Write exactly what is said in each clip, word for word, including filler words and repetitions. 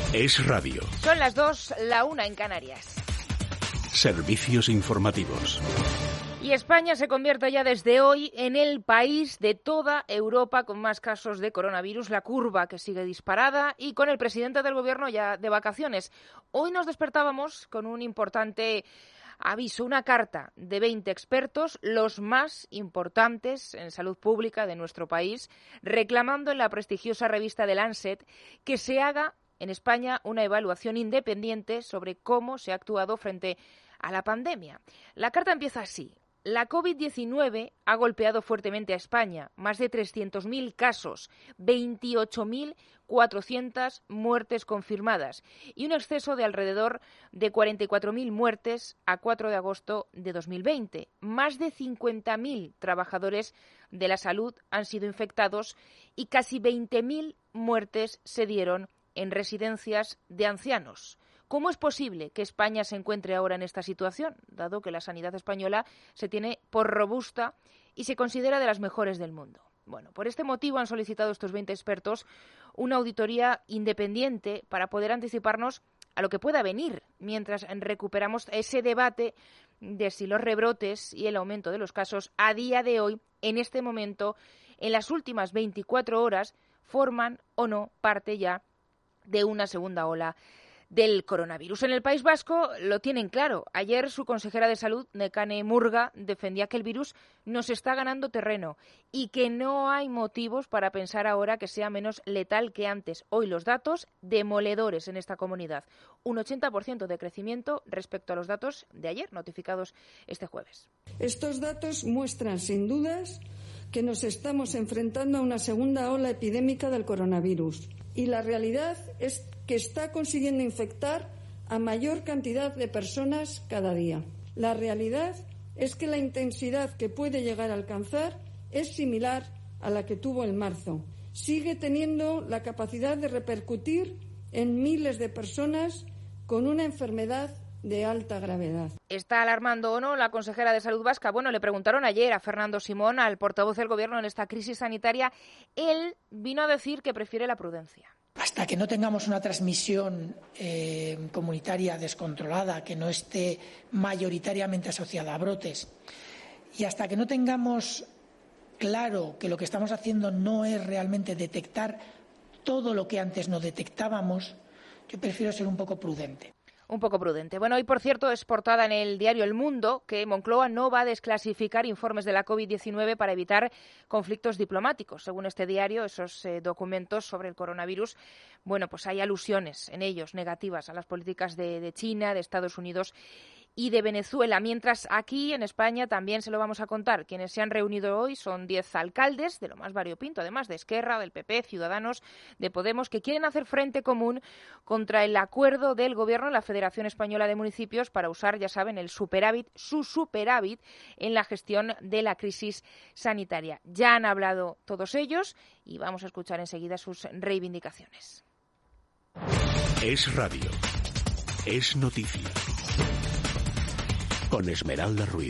Es Radio. Son las dos, la una en Canarias. Servicios informativos. Y España se convierte ya desde hoy en el país de toda Europa con más casos de coronavirus, la curva que sigue disparada y con el presidente del gobierno ya de vacaciones. Hoy nos despertábamos con un importante aviso, una carta de veinte expertos, los más importantes en salud pública de nuestro país, reclamando en la prestigiosa revista The Lancet que se haga en España una evaluación independiente sobre cómo se ha actuado frente a la pandemia. La carta empieza así. La covid diecinueve ha golpeado fuertemente a España, más de trescientos mil casos, veintiocho mil cuatrocientas muertes confirmadas y un exceso de alrededor de cuarenta y cuatro mil muertes a cuatro de agosto de dos mil veinte. Más de cincuenta mil trabajadores de la salud han sido infectados y casi veinte mil muertes se dieron en residencias de ancianos. ¿Cómo es posible que España se encuentre ahora en esta situación, dado que la sanidad española se tiene por robusta y se considera de las mejores del mundo? Bueno, por este motivo han solicitado estos veinte expertos una auditoría independiente para poder anticiparnos a lo que pueda venir mientras recuperamos ese debate de si los rebrotes y el aumento de los casos a día de hoy, en este momento, en las últimas veinticuatro horas, forman o no parte ya de una segunda ola del coronavirus. En el País Vasco lo tienen claro. Ayer su consejera de Salud, Nekane Murga, defendía que el virus nos está ganando terreno y que no hay motivos para pensar ahora que sea menos letal que antes. Hoy los datos demoledores en esta comunidad. Un ochenta por ciento de crecimiento respecto a los datos de ayer, notificados este jueves. Estos datos muestran sin dudas que nos estamos enfrentando a una segunda ola epidémica del coronavirus. Y la realidad es que está consiguiendo infectar a mayor cantidad de personas cada día. La realidad es que la intensidad que puede llegar a alcanzar es similar a la que tuvo en marzo. Sigue teniendo la capacidad de repercutir en miles de personas con una enfermedad de alta gravedad. ¿Está alarmando o no la consejera de Salud vasca? Bueno, le preguntaron ayer a Fernando Simón, al portavoz del Gobierno en esta crisis sanitaria. Él vino a decir que prefiere la prudencia. Hasta que no tengamos una transmisión eh, comunitaria descontrolada, que no esté mayoritariamente asociada a brotes, y hasta que no tengamos claro que lo que estamos haciendo no es realmente detectar todo lo que antes no detectábamos, yo prefiero ser un poco prudente. Un poco prudente. Bueno, hoy, por cierto, es portada en el diario El Mundo que Moncloa no va a desclasificar informes de la covid diecinueve para evitar conflictos diplomáticos. Según este diario, esos eh, documentos sobre el coronavirus, bueno, pues hay alusiones en ellos negativas a las políticas de, de China, de Estados Unidos y de Venezuela. Mientras aquí en España también se lo vamos a contar. Quienes se han reunido hoy son diez alcaldes de lo más variopinto, además de Esquerra, del P P, Ciudadanos, de Podemos, que quieren hacer frente común contra el acuerdo del Gobierno, la Federación Española de Municipios, para usar, ya saben, el superávit, su superávit en la gestión de la crisis sanitaria. Ya han hablado todos ellos y vamos a escuchar enseguida sus reivindicaciones. Es Radio. Es noticia. Con Esmeralda Ruiz.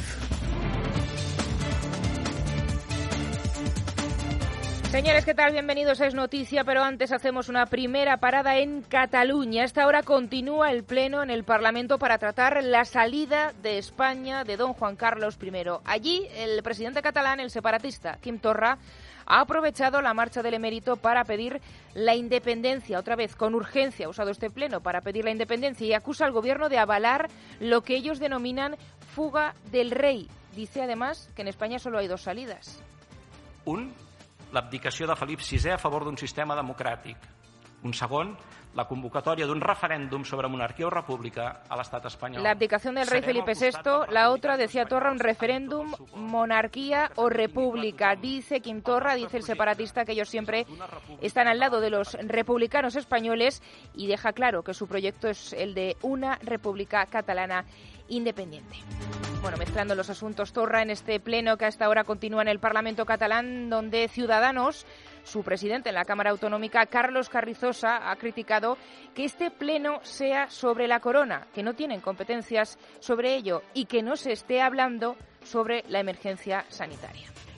Señores, ¿qué tal? Bienvenidos a Es Noticia, pero antes hacemos una primera parada en Cataluña. A esta hora continúa el pleno en el Parlamento para tratar la salida de España de don Juan Carlos primero. Allí, el presidente catalán, el separatista Quim Torra, ha aprovechado la marcha del emérito para pedir la independencia. Otra vez, con urgencia, ha usado este pleno para pedir la independencia y acusa al gobierno de avalar lo que ellos denominan fuga del rei. Dice además que en España solo hay dos salidas. Un, l'abdicació de Felip sisè a favor d'un sistema democràtic. Un segon, la convocatòria d'un referèndum sobre monarquia o república a l'estat espanyol. La abdicación del rey Felipe sexto, la otra, decía Torra, un referéndum, monarquía o república. Dice Quim Torra, dice el separatista, que ellos siempre están al lado de los republicanos españoles y deja claro que su proyecto es el de una república catalana independiente. Bueno, mezclando los asuntos, Torra en este pleno que hasta ahora continúa en el Parlamento catalán, donde Ciudadanos, su presidente en la Cámara Autonómica, Carlos Carrizosa, ha criticado que este pleno sea sobre la corona, que no tienen competencias sobre ello y que no se esté hablando sobre la emergencia sanitaria.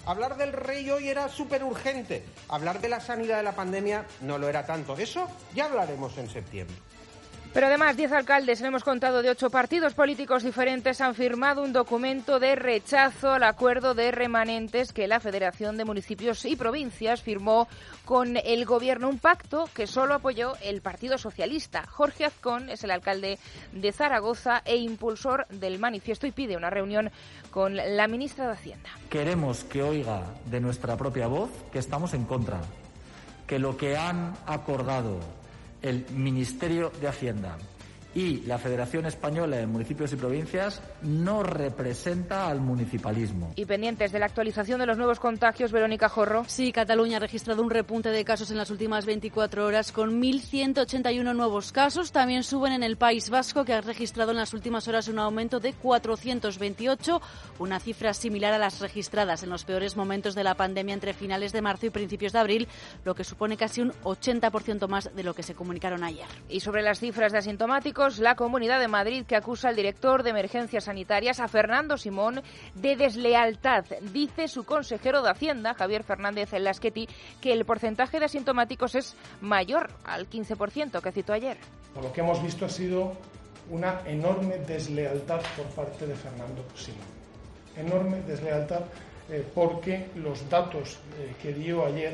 Hablar del rey hoy era súper urgente. Hablar de la sanidad de la pandemia no lo era tanto. Eso ya hablaremos en septiembre. Pero además, diez alcaldes, le hemos contado, de ocho partidos políticos diferentes han firmado un documento de rechazo al acuerdo de remanentes que la Federación de Municipios y Provincias firmó con el Gobierno, un pacto que solo apoyó el Partido Socialista. Jorge Azcón es el alcalde de Zaragoza e impulsor del manifiesto y pide una reunión con la ministra de Hacienda. Queremos que oiga de nuestra propia voz que estamos en contra, que lo que han acordado el Ministerio de Hacienda y la Federación Española de Municipios y Provincias no representa al municipalismo. Y pendientes de la actualización de los nuevos contagios, Verónica Jorro. Sí, Cataluña ha registrado un repunte de casos en las últimas veinticuatro horas con mil ciento ochenta y uno nuevos casos. También suben en el País Vasco, que ha registrado en las últimas horas un aumento de cuatrocientos veintiocho, una cifra similar a las registradas en los peores momentos de la pandemia entre finales de marzo y principios de abril, lo que supone casi un ochenta por ciento más de lo que se comunicaron ayer. Y sobre las cifras de asintomáticos, la Comunidad de Madrid, que acusa al director de Emergencias Sanitarias, a Fernando Simón, de deslealtad. Dice su consejero de Hacienda, Javier Fernández Lasqueti, que el porcentaje de asintomáticos es mayor al quince por ciento que citó ayer. Por lo que hemos visto ha sido una enorme deslealtad por parte de Fernando Simón. Enorme deslealtad eh, porque los datos eh, que dio ayer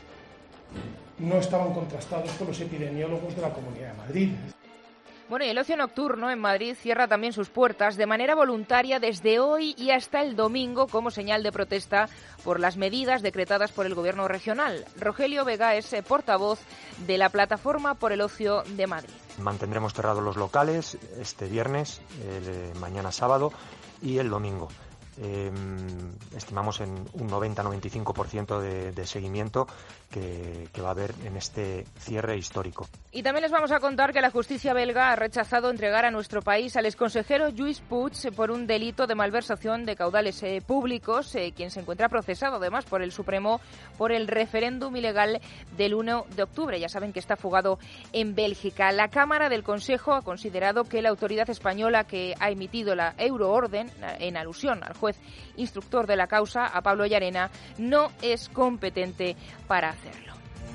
no estaban contrastados por los epidemiólogos de la Comunidad de Madrid. Bueno, y el ocio nocturno en Madrid cierra también sus puertas de manera voluntaria desde hoy y hasta el domingo como señal de protesta por las medidas decretadas por el Gobierno regional. Rogelio Vega es portavoz de la Plataforma por el Ocio de Madrid. Mantendremos cerrados los locales este viernes, el, mañana sábado y el domingo. Eh, estimamos en un noventa a noventa y cinco por ciento de, de seguimiento que, que va a haber en este cierre histórico. Y también les vamos a contar que la justicia belga ha rechazado entregar a nuestro país al exconsejero Lluís Puig por un delito de malversación de caudales eh, públicos, eh, quien se encuentra procesado además por el Supremo por el referéndum ilegal del uno de octubre. Ya saben que está fugado en Bélgica. La Cámara del Consejo ha considerado que la autoridad española que ha emitido la euroorden, en alusión al juez instructor de la causa, a Pablo Llarena, no es competente para hacerlo.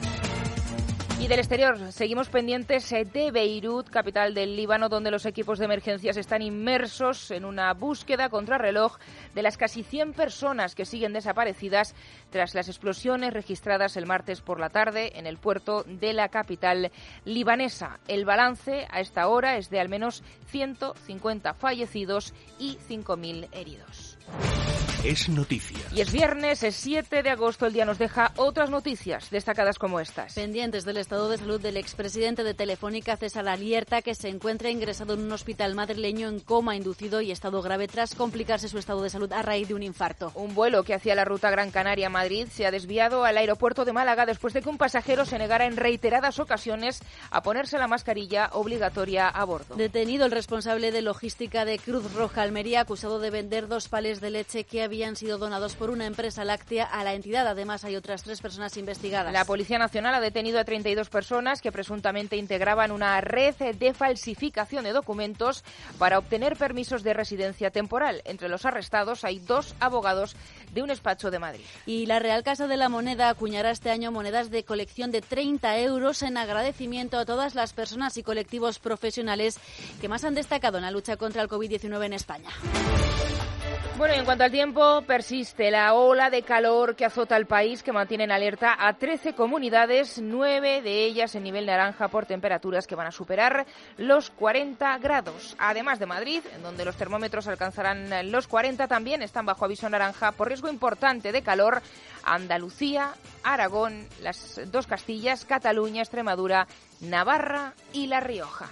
Y del exterior, seguimos pendientes de Beirut, capital del Líbano, donde los equipos de emergencias están inmersos en una búsqueda contrarreloj de las casi cien personas que siguen desaparecidas tras las explosiones registradas el martes por la tarde en el puerto de la capital libanesa. El balance a esta hora es de al menos ciento cincuenta fallecidos y cinco mil heridos. Es noticia. Y es viernes, es siete de agosto, el día nos deja otras noticias destacadas como estas. Pendientes del estado de salud del expresidente de Telefónica, César Alierta, que se encuentra ingresado en un hospital madrileño en coma inducido y estado grave tras complicarse su estado de salud a raíz de un infarto. Un vuelo que hacía la ruta Gran Canaria-Madrid se ha desviado al aeropuerto de Málaga después de que un pasajero se negara en reiteradas ocasiones a ponerse la mascarilla obligatoria a bordo. Detenido el responsable de logística de Cruz Roja Almería, acusado de vender dos palés de leche que habían sido donados por una empresa láctea a la entidad. Además, hay otras tres personas investigadas. La Policía Nacional ha detenido a treinta y dos personas que presuntamente integraban una red de falsificación de documentos para obtener permisos de residencia temporal. Entre los arrestados hay dos abogados de un despacho de Madrid. Y la Real Casa de la Moneda acuñará este año monedas de colección de treinta euros en agradecimiento a todas las personas y colectivos profesionales que más han destacado en la lucha contra el covid diecinueve en España. Bueno, y en cuanto al tiempo, persiste la ola de calor que azota el país, que mantiene en alerta a trece comunidades, nueve de ellas en nivel naranja por temperaturas que van a superar los cuarenta grados. Además de Madrid, en donde los termómetros alcanzarán los cuarenta, también están bajo aviso naranja por riesgo importante de calor Andalucía, Aragón, las dos Castillas, Cataluña, Extremadura, Navarra y La Rioja.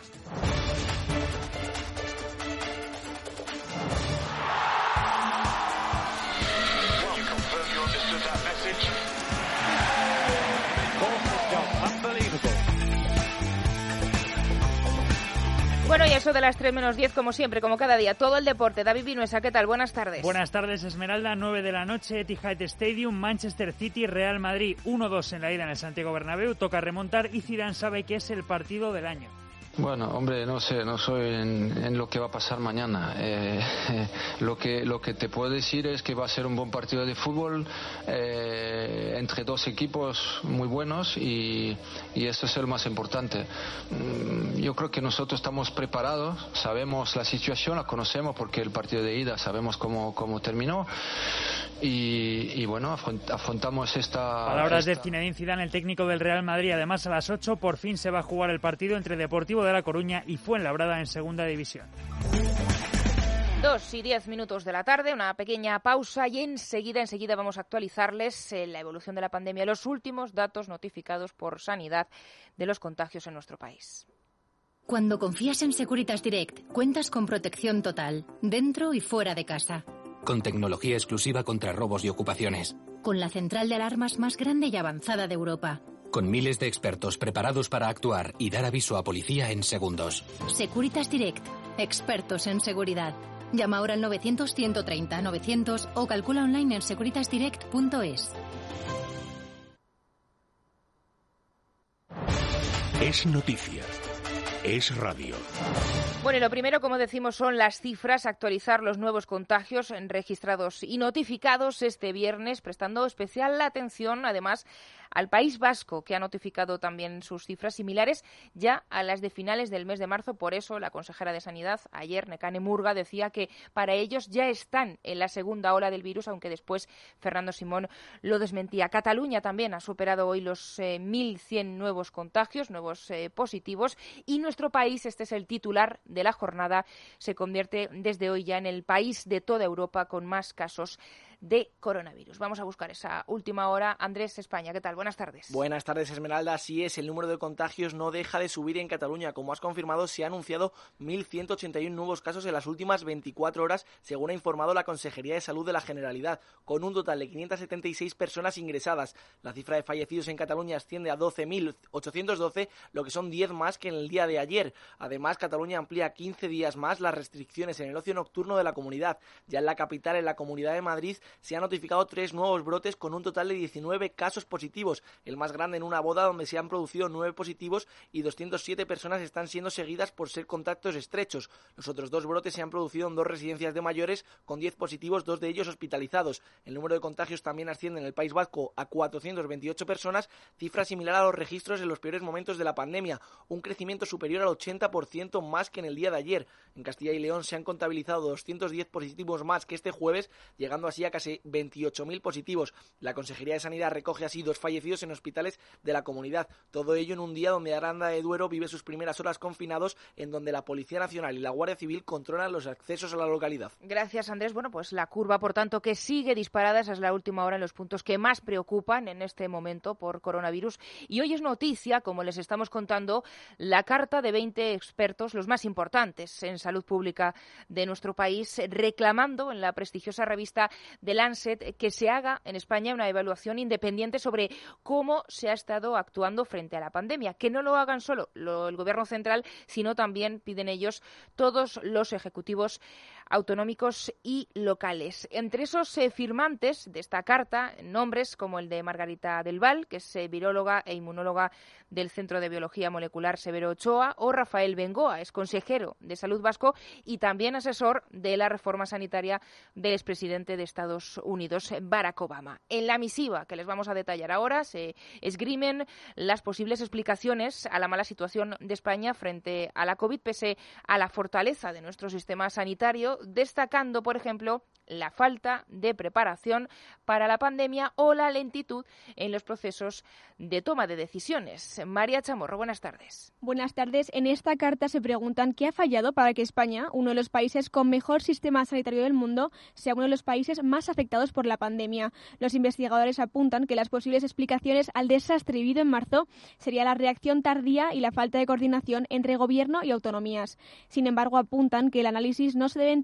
Bueno, y eso de las tres menos diez, como siempre, como cada día, todo el deporte. David Vinuesa, ¿qué tal? Buenas tardes. Buenas tardes, Esmeralda. nueve de la noche, Etihad Stadium, Manchester City, Real Madrid. uno dos en la ida en el Santiago Bernabéu. Toca remontar y Zidane sabe que es el partido del año. Bueno, hombre, no sé, no soy en, en lo que va a pasar mañana. Eh, eh, lo que lo que te puedo decir es que va a ser un buen partido de fútbol eh, entre dos equipos muy buenos y, y eso es lo más importante. Yo creo que nosotros estamos preparados, sabemos la situación, la conocemos porque el partido de ida sabemos cómo, cómo terminó y, y bueno, afrontamos esta... Palabras esta... de Zinedine Zidane, el técnico del Real Madrid. Además, a las ocho por fin se va a jugar el partido entre Deportivo de La Coruña y Fuenlabrada en Segunda División. Dos y diez minutos de la tarde, una pequeña pausa y enseguida, enseguida vamos a actualizarles eh, la evolución de la pandemia, los últimos datos notificados por Sanidad de los contagios en nuestro país. Cuando confías en Securitas Direct, cuentas con protección total, dentro y fuera de casa. Con tecnología exclusiva contra robos y ocupaciones. Con la central de alarmas más grande y avanzada de Europa. Con miles de expertos preparados para actuar y dar aviso a policía en segundos. Securitas Direct, expertos en seguridad. Llama ahora al novecientos, ciento treinta, novecientos o calcula online en securitas direct punto es. Es noticia. Es radio. Bueno, y lo primero, como decimos, son las cifras, actualizar los nuevos contagios registrados y notificados este viernes, prestando especial atención, además, al País Vasco, que ha notificado también sus cifras similares ya a las de finales del mes de marzo. Por eso, la consejera de Sanidad, ayer, Nekane Murga, decía que para ellos ya están en la segunda ola del virus, aunque después Fernando Simón lo desmentía. Cataluña también ha superado hoy los eh, mil cien nuevos contagios, nuevos eh, positivos, y nuestro país, este es el titular de la jornada, se convierte desde hoy ya en el país de toda Europa con más casos de coronavirus. Vamos a buscar esa última hora. Andrés, España, ¿qué tal? Buenas tardes. Buenas tardes, Esmeralda. Así es, el número de contagios no deja de subir en Cataluña. Como has confirmado, se han anunciado mil ciento ochenta y uno nuevos casos en las últimas veinticuatro horas, según ha informado la Consejería de Salud de la Generalidad, con un total de quinientas setenta y seis personas ingresadas. La cifra de fallecidos en Cataluña asciende a doce mil ochocientos doce, lo que son diez más que en el día de ayer. Además, Cataluña amplía quince días más las restricciones en el ocio nocturno de la comunidad. Ya en la capital, en la Comunidad de Madrid, se han notificado tres nuevos brotes con un total de diecinueve casos positivos, el más grande en una boda donde se han producido nueve positivos y doscientas siete personas están siendo seguidas por ser contactos estrechos. Los otros dos brotes se han producido en dos residencias de mayores con diez positivos, dos de ellos hospitalizados. El número de contagios también asciende en el País Vasco a cuatrocientas veintiocho personas, cifra similar a los registros en los peores momentos de la pandemia, un crecimiento superior al ochenta por ciento más que en el día de ayer. En Castilla y León se han contabilizado doscientos diez positivos más que este jueves, llegando así a casi veintiocho mil positivos. La Consejería de Sanidad recoge así dos fallecidos en hospitales de la comunidad. Todo ello en un día donde Aranda de Duero vive sus primeras horas confinados, en donde la Policía Nacional y la Guardia Civil controlan los accesos a la localidad. Gracias, Andrés. Bueno, pues la curva, por tanto, que sigue disparada. Esa es la última hora en los puntos que más preocupan en este momento por coronavirus. Y hoy es noticia, como les estamos contando, la carta de veinte expertos, los más importantes en salud pública de nuestro país, reclamando en la prestigiosa revista The Lancet que se haga en España una evaluación independiente sobre cómo se ha estado actuando frente a la pandemia. Que no lo hagan solo lo, el Gobierno central, sino también, piden ellos, todos los ejecutivos autonómicos y locales. Entre esos eh, firmantes de esta carta, nombres como el de Margarita del Val, que es eh, viróloga e inmunóloga del Centro de Biología Molecular Severo Ochoa, o Rafael Bengoa, es consejero de Salud vasco y también asesor de la reforma sanitaria del expresidente de Estados Unidos, Barack Obama. En la misiva que les vamos a detallar ahora se esgrimen las posibles explicaciones a la mala situación de España frente a la COVID, pese a la fortaleza de nuestro sistema sanitario, destacando, por ejemplo, la falta de preparación para la pandemia o la lentitud en los procesos de toma de decisiones. María Chamorro, buenas tardes. Buenas tardes. En esta carta se preguntan qué ha fallado para que España, uno de los países con mejor sistema sanitario del mundo, sea uno de los países más afectados por la pandemia. Los investigadores apuntan que las posibles explicaciones al desastre vivido en marzo sería la reacción tardía y la falta de coordinación entre gobierno y autonomías. Sin embargo, apuntan que el análisis no se debe entender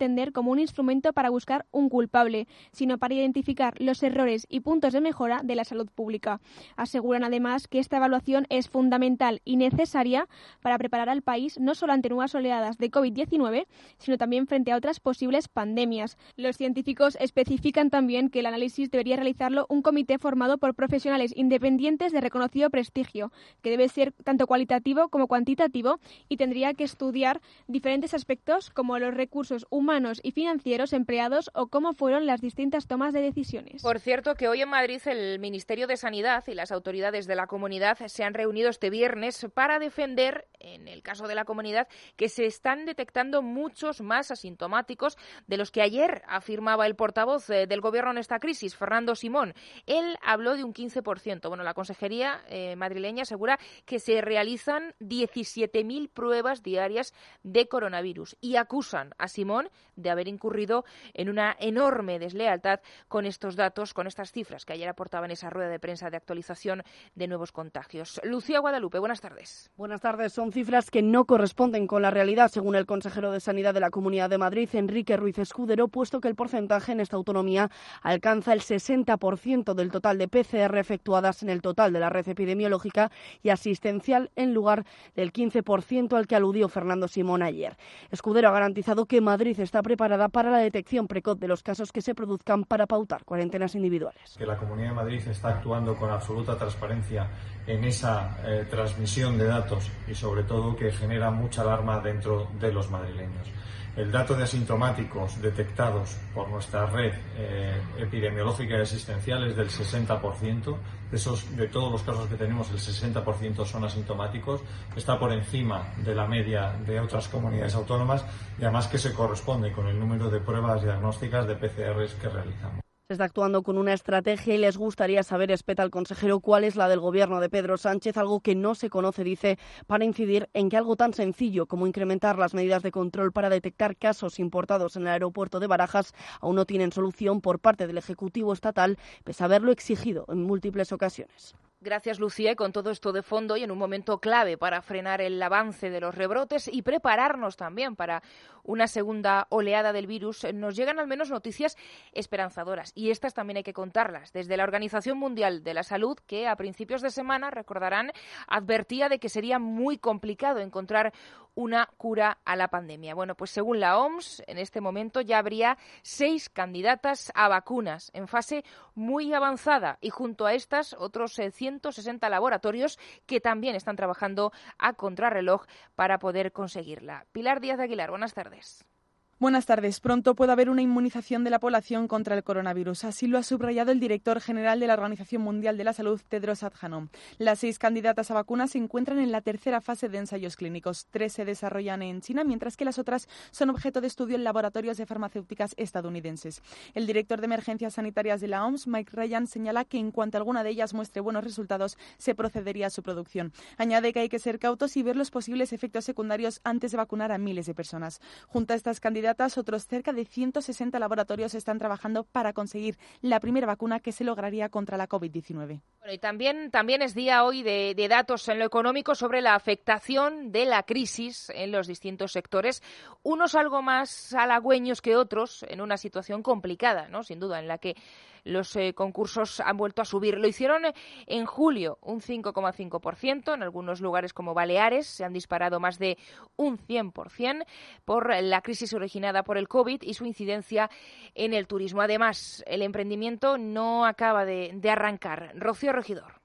entender como un instrumento para buscar un culpable, sino para identificar los errores y puntos de mejora de la salud pública. Aseguran además que esta evaluación es fundamental y necesaria para preparar al país no solo ante nuevas oleadas de COVID diecinueve, sino también frente a otras posibles pandemias. Los científicos especifican también que el análisis debería realizarlo un comité formado por profesionales independientes de reconocido prestigio, que debe ser tanto cualitativo como cuantitativo y tendría que estudiar diferentes aspectos como los recursos humanos y financieros empleados o cómo fueron las distintas tomas de decisiones. Por cierto, que hoy en Madrid el Ministerio de Sanidad y las autoridades de la comunidad se han reunido este viernes para defender, en el caso de la comunidad, que se están detectando muchos más asintomáticos de los que ayer afirmaba el portavoz del Gobierno en esta crisis, Fernando Simón. Él habló de un quince por ciento. Bueno, la Consejería eh, madrileña asegura que se realizan diecisiete mil pruebas diarias de coronavirus y acusan a Simón de haber incurrido en una enorme deslealtad con estos datos, con estas cifras que ayer aportaban esa rueda de prensa de actualización de nuevos contagios. Lucía Guadalupe, buenas tardes. Buenas tardes. Son cifras que no corresponden con la realidad, según el consejero de Sanidad de la Comunidad de Madrid, Enrique Ruiz Escudero, puesto que el porcentaje en esta autonomía alcanza el sesenta por ciento del total de P C R efectuadas en el total de la red epidemiológica y asistencial, en lugar del quince por ciento al que aludió Fernando Simón ayer. Escudero ha garantizado que Madrid está preparada para la detección precoz de los casos que se produzcan para pautar cuarentenas individuales. Que la Comunidad de Madrid está actuando con absoluta transparencia en esa eh, transmisión de datos y sobre todo que genera mucha alarma dentro de los madrileños. El dato de asintomáticos detectados por nuestra red eh, epidemiológica y asistencial es del sesenta por ciento. De, esos, de todos los casos que tenemos, el sesenta por ciento son asintomáticos. Está por encima de la media de otras comunidades autónomas y además que se corresponde con el número de pruebas diagnósticas de P C Rs que realizamos. Se está actuando con una estrategia y les gustaría saber, espeta el consejero, cuál es la del gobierno de Pedro Sánchez, algo que no se conoce, dice, para incidir en que algo tan sencillo como incrementar las medidas de control para detectar casos importados en el aeropuerto de Barajas aún no tienen solución por parte del Ejecutivo estatal, pese a haberlo exigido en múltiples ocasiones. Gracias, Lucía. Y con todo esto de fondo y en un momento clave para frenar el avance de los rebrotes y prepararnos también para una segunda oleada del virus, nos llegan al menos noticias esperanzadoras. Y estas también hay que contarlas. Desde la Organización Mundial de la Salud, que a principios de semana, recordarán, advertía de que sería muy complicado encontrar una cura a la pandemia. Bueno, pues según la O M S, en este momento ya habría seis candidatas a vacunas en fase muy avanzada y junto a estas otros eh, ciento sesenta laboratorios que también están trabajando a contrarreloj para poder conseguirla. Pilar Díaz de Aguilar, buenas tardes. Buenas tardes. Pronto puede haber una inmunización de la población contra el coronavirus. Así lo ha subrayado el director general de la Organización Mundial de la Salud, Tedros Adhanom. Las seis candidatas a vacunas se encuentran en la tercera fase de ensayos clínicos. Tres se desarrollan en China, mientras que las otras son objeto de estudio en laboratorios de farmacéuticas estadounidenses. El director de Emergencias Sanitarias de la O M S, Mike Ryan, señala que en cuanto alguna de ellas muestre buenos resultados, se procedería a su producción. Añade que hay que ser cautos y ver los posibles efectos secundarios antes de vacunar a miles de personas. Junto a estas candidatas, otros cerca de ciento sesenta laboratorios están trabajando para conseguir la primera vacuna que se lograría contra la COVID diecinueve. Bueno, y también, también es día hoy de, de datos en lo económico sobre la afectación de la crisis en los distintos sectores, unos algo más halagüeños que otros en una situación complicada, ¿no? Sin duda, en la que los eh, concursos han vuelto a subir. Lo hicieron en julio un cinco coma cinco por ciento, en algunos lugares como Baleares se han disparado más de un cien por ciento por la crisis originada por el COVID y su incidencia en el turismo. Además, el emprendimiento no acaba de, de arrancar. Rocío Regidor.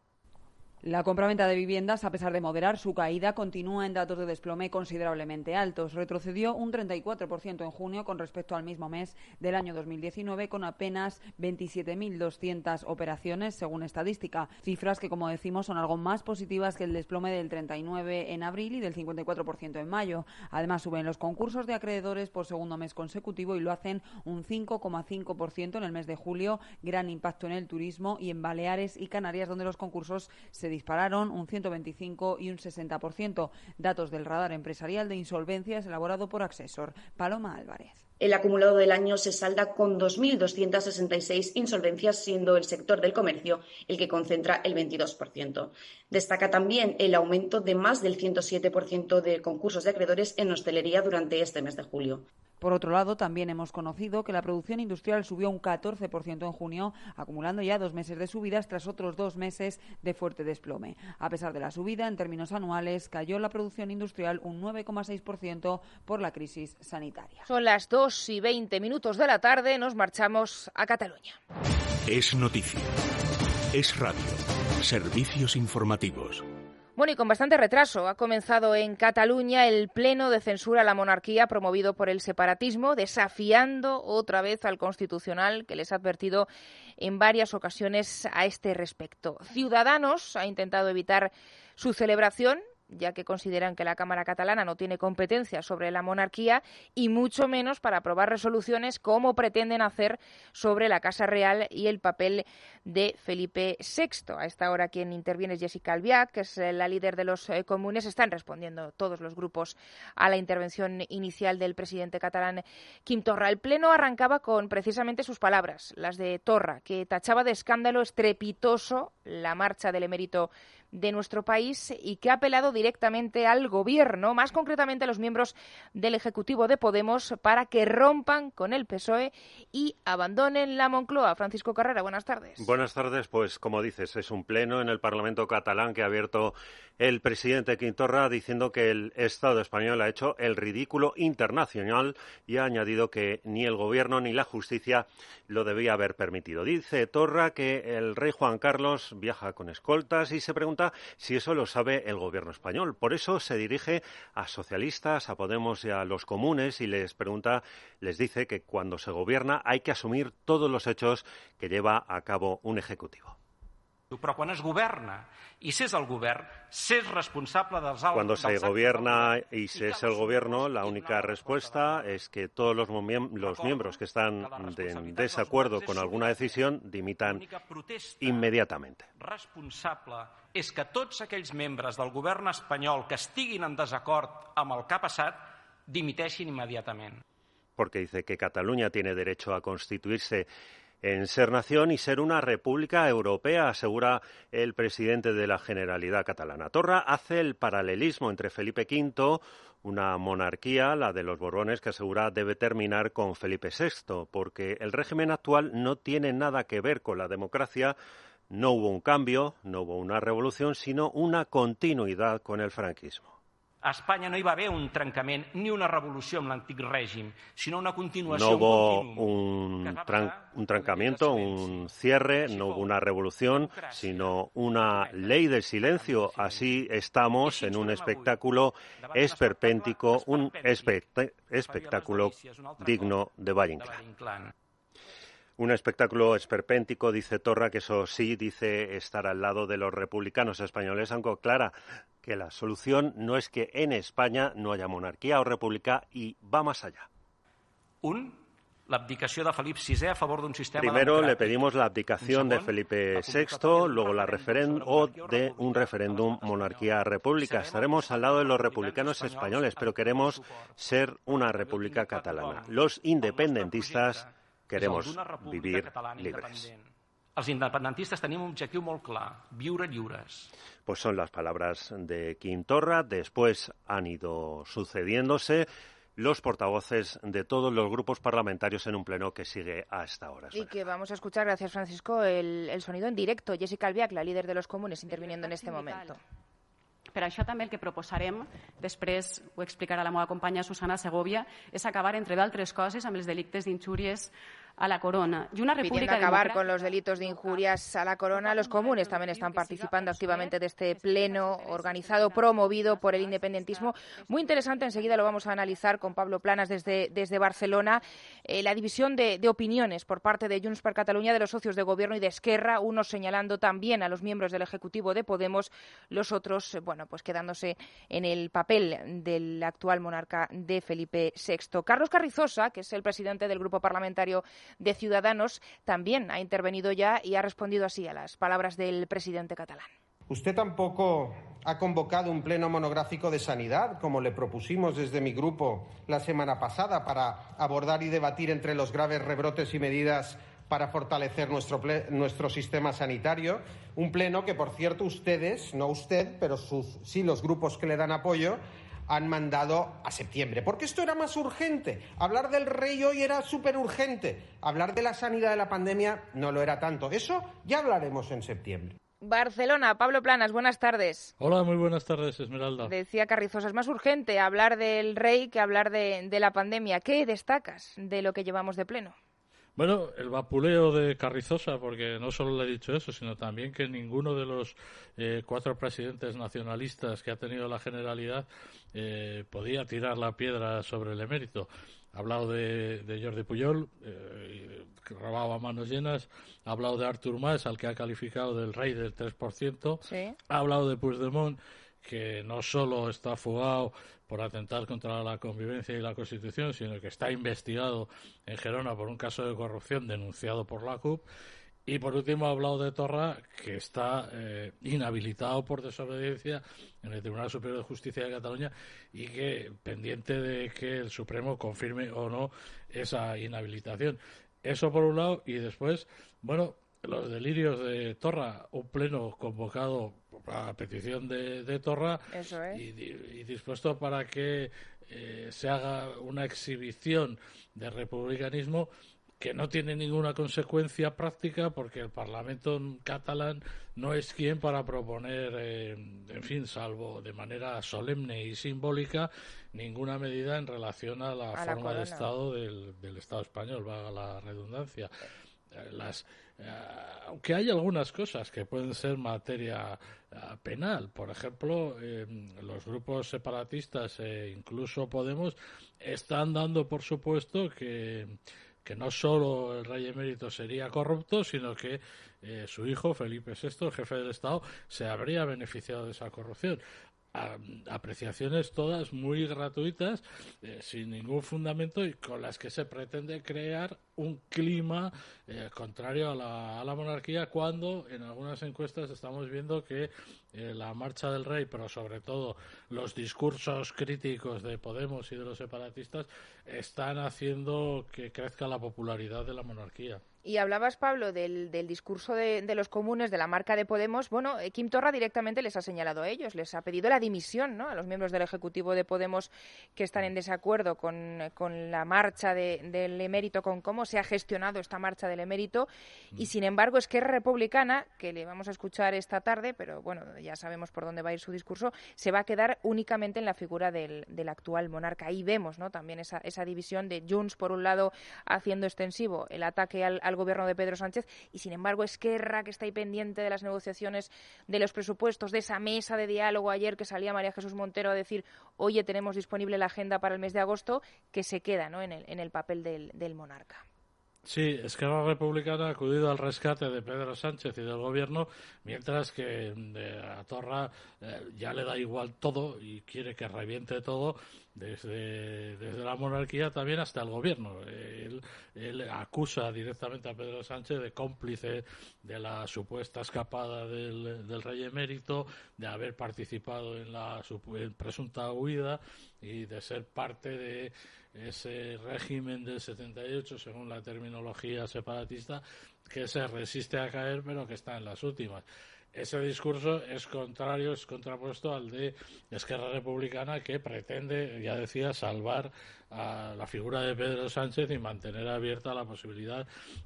La compraventa de viviendas, a pesar de moderar su caída, continúa en datos de desplome considerablemente altos. Retrocedió un treinta y cuatro por ciento en junio con respecto al mismo mes del año dos mil diecinueve, con apenas veintisiete mil doscientas operaciones, según estadística. Cifras que, como decimos, son algo más positivas que el desplome del treinta y nueve por ciento en abril y del cincuenta y cuatro por ciento en mayo. Además, suben los concursos de acreedores por segundo mes consecutivo y lo hacen un cinco coma cinco por ciento en el mes de julio. Gran impacto en el turismo y en Baleares y Canarias, donde los concursos se dispararon un ciento veinticinco y un sesenta por ciento. Datos del radar empresarial de insolvencias elaborado por Accessor. Paloma Álvarez. El acumulado del año se salda con dos mil doscientas sesenta y seis insolvencias, siendo el sector del comercio el que concentra el veintidós por ciento. Destaca también el aumento de más del ciento siete por ciento de concursos de acreedores en hostelería durante este mes de julio. Por otro lado, también hemos conocido que la producción industrial subió un catorce por ciento en junio, acumulando ya dos meses de subidas tras otros dos meses de fuerte desplome. A pesar de la subida, en términos anuales, cayó la producción industrial un nueve coma seis por ciento por la crisis sanitaria. Son las dos y veinte minutos de la tarde, nos marchamos a Cataluña. Es noticia. Es radio. Servicios informativos. Bueno, y con bastante retraso ha comenzado en Cataluña el pleno de censura a la monarquía promovido por el separatismo, desafiando otra vez al Constitucional, que les ha advertido en varias ocasiones a este respecto. Ciudadanos ha intentado evitar su celebración, ya que consideran que la Cámara catalana no tiene competencia sobre la monarquía y mucho menos para aprobar resoluciones como pretenden hacer sobre la Casa Real y el papel de Felipe sexto. A esta hora quien interviene es Jessica Albiach, que es la líder de los eh, comunes. Están respondiendo todos los grupos a la intervención inicial del presidente catalán Quim Torra. El pleno arrancaba con precisamente sus palabras, las de Torra, que tachaba de escándalo estrepitoso la marcha del emérito de nuestro país y que ha apelado directamente al Gobierno, más concretamente a los miembros del Ejecutivo de Podemos, para que rompan con el P S O E y abandonen la Moncloa. Francisco Carrera, buenas tardes. Buenas tardes. Pues como dices, es un pleno en el Parlamento catalán que ha abierto el presidente Quim Torra diciendo que el Estado español ha hecho el ridículo internacional y ha añadido que ni el Gobierno ni la justicia lo debía haber permitido. Dice Torra que el rey Juan Carlos viaja con escoltas y se pregunta si eso lo sabe el Gobierno español. Por eso se dirige a socialistas, a Podemos y a los comunes y les pregunta, les dice que cuando se gobierna hay que asumir todos los hechos que lleva a cabo un ejecutivo. Però quan es governa i s'és el govern, s'és responsable dels altres. Cuando se gobierna y se es el gobierno, la única respuesta es que todos los, los miembros que están de, en desacuerdo con alguna decisión dimitan inmediatamente. Responsable és que tots aquells membres del govern espanyol que estiguin en desacord amb el que ha passat dimiteixin immediatament. Porque dice que Cataluña tiene derecho a constituirse en ser nación y ser una república europea, asegura el presidente de la Generalidad catalana. Torra hace el paralelismo entre Felipe quinto, una monarquía, la de los Borbones, que asegura debe terminar con Felipe sexto, porque el régimen actual no tiene nada que ver con la democracia. No hubo un cambio, no hubo una revolución, sino una continuidad con el franquismo. A Espanya no hi va haver un trencament ni una revolució amb l'antic règim, sinó una continuació. No hubo un, tran un trancamiento, un cierre, no hubo una revolución, sino una ley del silencio. Así estamos en un espectáculo esperpéntico, un espect espectáculo digno de Valle Inclán. Un espectáculo esperpéntico, dice Torra, que eso sí, dice estar al lado de los republicanos españoles, aunque aclara que la solución no es que en España no haya monarquía o república y va más allá. Un, l'abdicació de Felip sisè a favor d'un sistema Primero democràtic. le pedimos la abdicación de Felipe sexto, luego la referéndum o de un referéndum monarquía-república. Estaremos al lado de los republicanos españoles, pero queremos ser una república catalana. Los independentistas queremos vivir libres. Els independentistes tenim un objectiu molt clar, viure lliures. Pues son las palabras de Quim Torra. Después han ido sucediéndose los portavoces de todos los grupos parlamentarios en un pleno que sigue a esta hora. Y que vamos a escuchar, gracias Francisco, el, el sonido en directo. Jessica Albiach, la líder de los comunes, interviniendo en este momento. Per això també el que proposarem, després ho explicarà la meva companya Susana Segovia, és acabar, entre d'altres coses, amb els delictes d'injúries a la corona. Y una Pidiendo república acabar con los delitos de injurias a la corona, los comunes también están participando activamente de este pleno organizado, promovido por el independentismo. Muy interesante, enseguida lo vamos a analizar con Pablo Planas desde, desde Barcelona, eh, la división de, de opiniones por parte de Junts per Catalunya, de los socios de gobierno y de Esquerra, unos señalando también a los miembros del Ejecutivo de Podemos, los otros, eh, bueno, pues quedándose en el papel del actual monarca de Felipe sexto. Carlos Carrizosa, que es el presidente del Grupo Parlamentario de Ciudadanos, también ha intervenido ya y ha respondido así a las palabras del presidente catalán. Usted tampoco ha convocado un pleno monográfico de sanidad, como le propusimos desde mi grupo la semana pasada, para abordar y debatir entre los graves rebrotes y medidas para fortalecer nuestro, nuestro sistema sanitario. Un pleno que, por cierto, ustedes, no usted, pero sus, sí los grupos que le dan apoyo, han mandado a septiembre, porque esto era más urgente. Hablar del rey hoy era súper urgente. Hablar de la sanidad de la pandemia no lo era tanto. Eso ya hablaremos en septiembre. Barcelona, Pablo Planas, buenas tardes. Hola, muy buenas tardes, Esmeralda. Decía Carrizosa, es más urgente hablar del rey que hablar de, de la pandemia. ¿Qué destacas de lo que llevamos de pleno? Bueno, el vapuleo de Carrizosa, porque no solo le he dicho eso, sino también que ninguno de los eh, cuatro presidentes nacionalistas que ha tenido la Generalidad eh, podía tirar la piedra sobre el emérito. Ha hablado de, de Jordi Pujol, eh, que robaba manos llenas. Ha hablado de Artur Mas, al que ha calificado del rey del tres por ciento. Sí. Ha hablado de Puigdemont, que no solo está fugado por atentar contra la convivencia y la Constitución, sino que está investigado en Gerona por un caso de corrupción denunciado por la C U P. Y por último ha hablado de Torra, que está eh, inhabilitado por desobediencia en el Tribunal Superior de Justicia de Cataluña y que pendiente de que el Supremo confirme o no esa inhabilitación. Eso por un lado, y después, bueno, los delirios de Torra, un pleno convocado a petición de, de Torra. Eso es. y, y dispuesto para que eh, se haga una exhibición de republicanismo que no tiene ninguna consecuencia práctica, porque el Parlamento catalán no es quien para proponer, eh, en fin, salvo de manera solemne y simbólica, ninguna medida en relación a la a forma la de Estado del, del Estado español, valga la redundancia. Las, eh, aunque hay algunas cosas que pueden ser materia eh, penal, por ejemplo, eh, los grupos separatistas e incluso Podemos están dando por supuesto que que no solo el rey emérito sería corrupto, sino que eh, su hijo, Felipe sexto, el jefe del Estado, se habría beneficiado de esa corrupción. A, apreciaciones todas muy gratuitas, eh, sin ningún fundamento y con las que se pretende crear un clima eh, contrario a la, a la monarquía, cuando en algunas encuestas estamos viendo que eh, la marcha del rey, pero sobre todo los discursos críticos de Podemos y de los separatistas, están haciendo que crezca la popularidad de la monarquía. Y hablabas, Pablo, del, del discurso de, de los comunes, de la marca de Podemos. Bueno, eh, Quim Torra directamente les ha señalado a ellos, les ha pedido la dimisión, ¿no?, a los miembros del Ejecutivo de Podemos que están en desacuerdo con, con la marcha de, del emérito, con cómo se ha gestionado esta marcha del emérito. Y, sin embargo, Esquerra Republicana, que le vamos a escuchar esta tarde, pero bueno, ya sabemos por dónde va a ir su discurso, se va a quedar únicamente en la figura del, del actual monarca. Ahí vemos, ¿no?, también esa, esa división de Junts, por un lado, haciendo extensivo el ataque al al gobierno de Pedro Sánchez, y sin embargo Esquerra, que está ahí pendiente de las negociaciones de los presupuestos, de esa mesa de diálogo ayer que salía María Jesús Montero a decir, oye, tenemos disponible la agenda para el mes de agosto, que se queda, ¿no?, en el, en el papel del, del monarca. Sí, Esquerra Republicana ha acudido al rescate de Pedro Sánchez y del gobierno, mientras que eh, a Torra eh, ya le da igual todo y quiere que reviente todo, desde, desde la monarquía también hasta el gobierno. Él, él acusa directamente a Pedro Sánchez de cómplice de la supuesta escapada del, del rey emérito, de haber participado en la en presunta huida y de ser parte de ese régimen del setenta y ocho, según la terminología separatista, que se resiste a caer, pero que está en las últimas. Ese discurso es contrario, es contrapuesto al de Esquerra Republicana, que pretende, ya decía, salvar a la figura de Pedro Sánchez y mantener abierta la posibilidad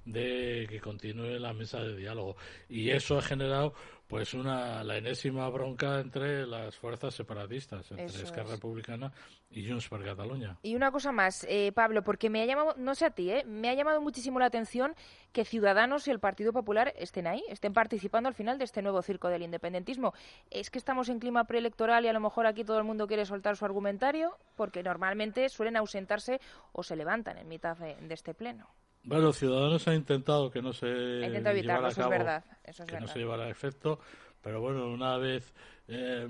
de que continúe la mesa de diálogo. Y eso ha generado pues una la enésima bronca entre las fuerzas separatistas, entre Eso Esquerra es. Republicana y Junts per Catalunya. Y una cosa más, eh, Pablo, porque me ha llamado, no sé a ti, eh, me ha llamado muchísimo la atención que Ciudadanos y el Partido Popular estén ahí, estén participando al final de este nuevo circo del independentismo. ¿Es que estamos en clima preelectoral y a lo mejor aquí todo el mundo quiere soltar su argumentario? Porque normalmente suelen ausentarse o se levantan en mitad de, de este pleno. Bueno, Ciudadanos ha intentado que no se Ha intentado evitarlo, llevara a eso es cabo, verdad, eso es que verdad. no se llevara a efecto, pero bueno, una vez eh,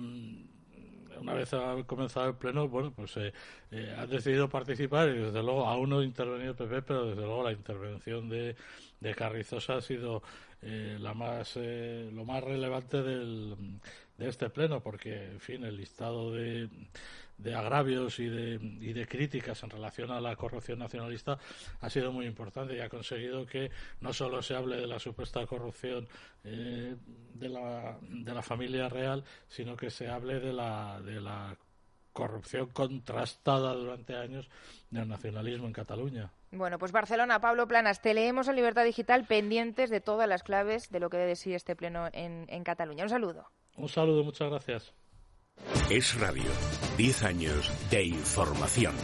una vez ha comenzado el pleno, bueno, pues eh, eh, han decidido participar y desde luego aún no ha intervenido el P P, pero desde luego la intervención de, de Carrizosa ha sido eh, la más eh, lo más relevante del, de este pleno, porque en fin, el listado de de agravios y de, y de críticas en relación a la corrupción nacionalista ha sido muy importante y ha conseguido que no solo se hable de la supuesta corrupción eh, de la de la familia real, sino que se hable de la de la corrupción contrastada durante años del nacionalismo en Cataluña. Bueno, pues Barcelona, Pablo Planas, te leemos en Libertad Digital, pendientes de todas las claves de lo que debe ser este pleno en, en Cataluña. Un saludo. Un saludo, muchas gracias. Es Radio, diez años de información.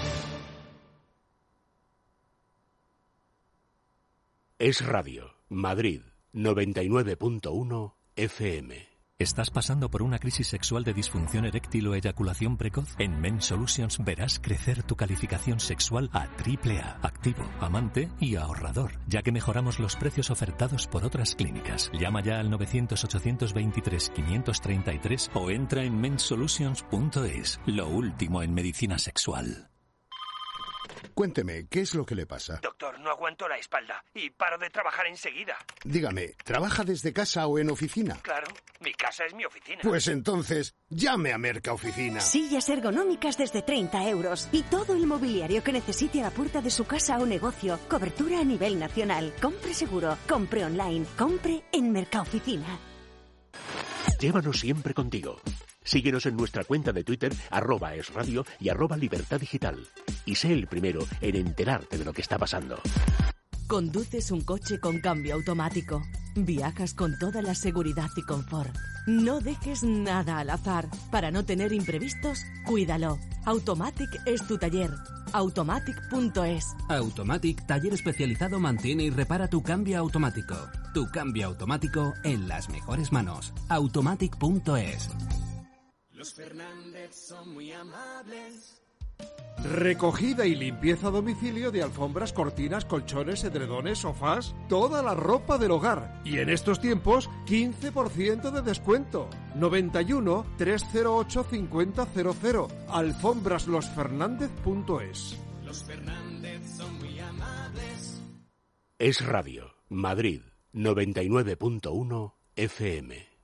Es Radio, Madrid, noventa y nueve punto uno F M. ¿Estás pasando por una crisis sexual de disfunción eréctil o eyaculación precoz? En Men Solutions verás crecer tu calificación sexual a triple A, activo, amante y ahorrador, ya que mejoramos los precios ofertados por otras clínicas. Llama ya al novecientos, ochocientos veintitrés, quinientos treinta y tres o entra en men solutions punto es. Lo último en medicina sexual. Cuénteme, ¿qué es lo que le pasa? Doctor, no aguanto la espalda y paro de trabajar enseguida. Dígame, ¿trabaja desde casa o en oficina? Claro, mi casa es mi oficina. Pues entonces, llame a Mercaoficina. Sillas ergonómicas desde treinta euros y todo el mobiliario que necesite a la puerta de su casa o negocio. Cobertura a nivel nacional. Compre seguro, compre online, compre en Mercaoficina. Llévanos siempre contigo. Síguenos en nuestra cuenta de Twitter, arroba esradio y arroba libertad digital. Y sé el primero en enterarte de lo que está pasando. Conduces un coche con cambio automático. Viajas con toda la seguridad y confort. No dejes nada al azar. Para no tener imprevistos, cuídalo. Automatic es tu taller. automatic punto es. Automatic, taller especializado, mantiene y repara tu cambio automático. Tu cambio automático en las mejores manos. automatic punto es. Los Fernández son muy amables. Recogida y limpieza a domicilio de alfombras, cortinas, colchones, edredones, sofás, toda la ropa del hogar. Y en estos tiempos, quince por ciento de descuento. noventa y uno, trescientos ocho, cincuenta cero cero. alfombras los fernández punto es. Los Fernández son muy amables. Es Radio, Madrid, noventa y nueve punto uno F M.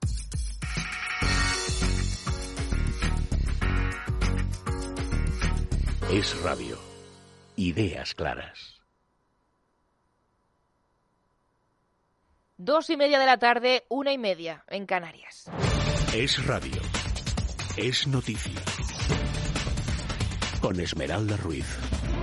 Es Radio. Ideas claras. Dos y media de la tarde, una y media en Canarias. Es Radio. Es noticia. Con Esmeralda Ruiz.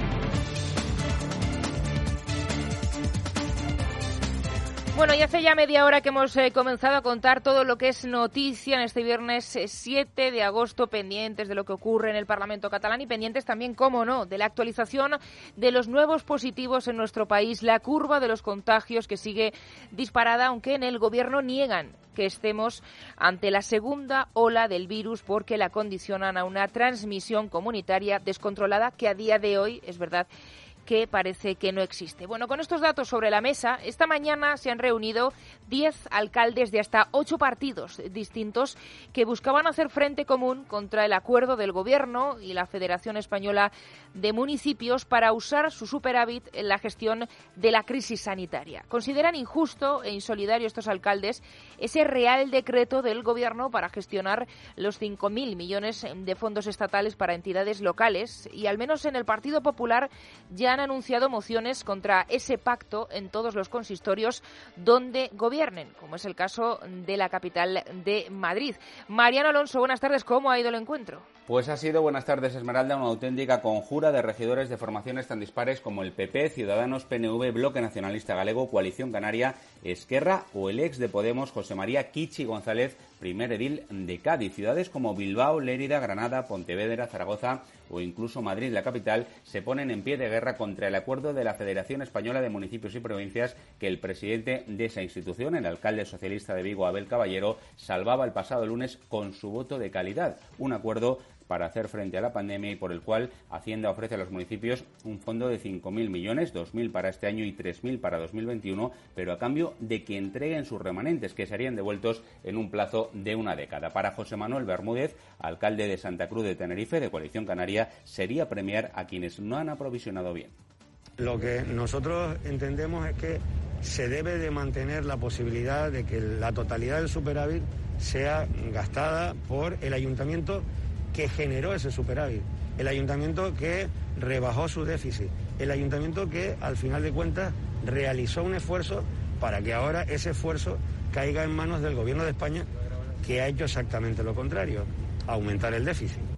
Bueno, y hace ya media hora que hemos eh, comenzado a contar todo lo que es noticia en este viernes eh, siete de agosto, pendientes de lo que ocurre en el Parlamento catalán y pendientes también, cómo no, de la actualización de los nuevos positivos en nuestro país, la curva de los contagios que sigue disparada, aunque en el Gobierno niegan que estemos ante la segunda ola del virus porque la condicionan a una transmisión comunitaria descontrolada que a día de hoy, es verdad, que parece que no existe. Bueno, con estos datos sobre la mesa, esta mañana se han reunido diez alcaldes de hasta ocho partidos distintos que buscaban hacer frente común contra el acuerdo del Gobierno y la Federación Española de Municipios para usar su superávit en la gestión de la crisis sanitaria. Consideran injusto e insolidario estos alcaldes ese Real Decreto del Gobierno para gestionar los cinco mil millones de fondos estatales para entidades locales y al menos en el Partido Popular ya han anunciado mociones contra ese pacto en todos los consistorios donde gobiernen, como es el caso de la capital de Madrid. Mariano Alonso, buenas tardes. ¿Cómo ha ido el encuentro? Pues ha sido, buenas tardes, Esmeralda, una auténtica conjura de regidores de formaciones tan dispares como el P P, Ciudadanos, P N V, Bloque Nacionalista Galego, Coalición Canaria, Esquerra o el ex de Podemos, José María Kichi González, primer edil de Cádiz. Ciudades como Bilbao, Lérida, Granada, Pontevedra, Zaragoza o incluso Madrid, la capital, se ponen en pie de guerra contra el acuerdo de la Federación Española de Municipios y Provincias que el presidente de esa institución, el alcalde socialista de Vigo, Abel Caballero, salvaba el pasado lunes con su voto de calidad. Un acuerdo para hacer frente a la pandemia y por el cual Hacienda ofrece a los municipios un fondo de cinco mil millones, dos mil para este año y tres mil para dos mil veintiuno, pero a cambio de que entreguen sus remanentes, que serían devueltos en un plazo de una década. Para José Manuel Bermúdez, alcalde de Santa Cruz de Tenerife, de Coalición Canaria, sería premiar a quienes no han aprovisionado bien. Lo que nosotros entendemos es que se debe de mantener la posibilidad de que la totalidad del superávit sea gastada por el ayuntamiento que generó ese superávit, el ayuntamiento que rebajó su déficit, el ayuntamiento que al final de cuentas realizó un esfuerzo para que ahora ese esfuerzo caiga en manos del Gobierno de España, que ha hecho exactamente lo contrario, aumentar el déficit.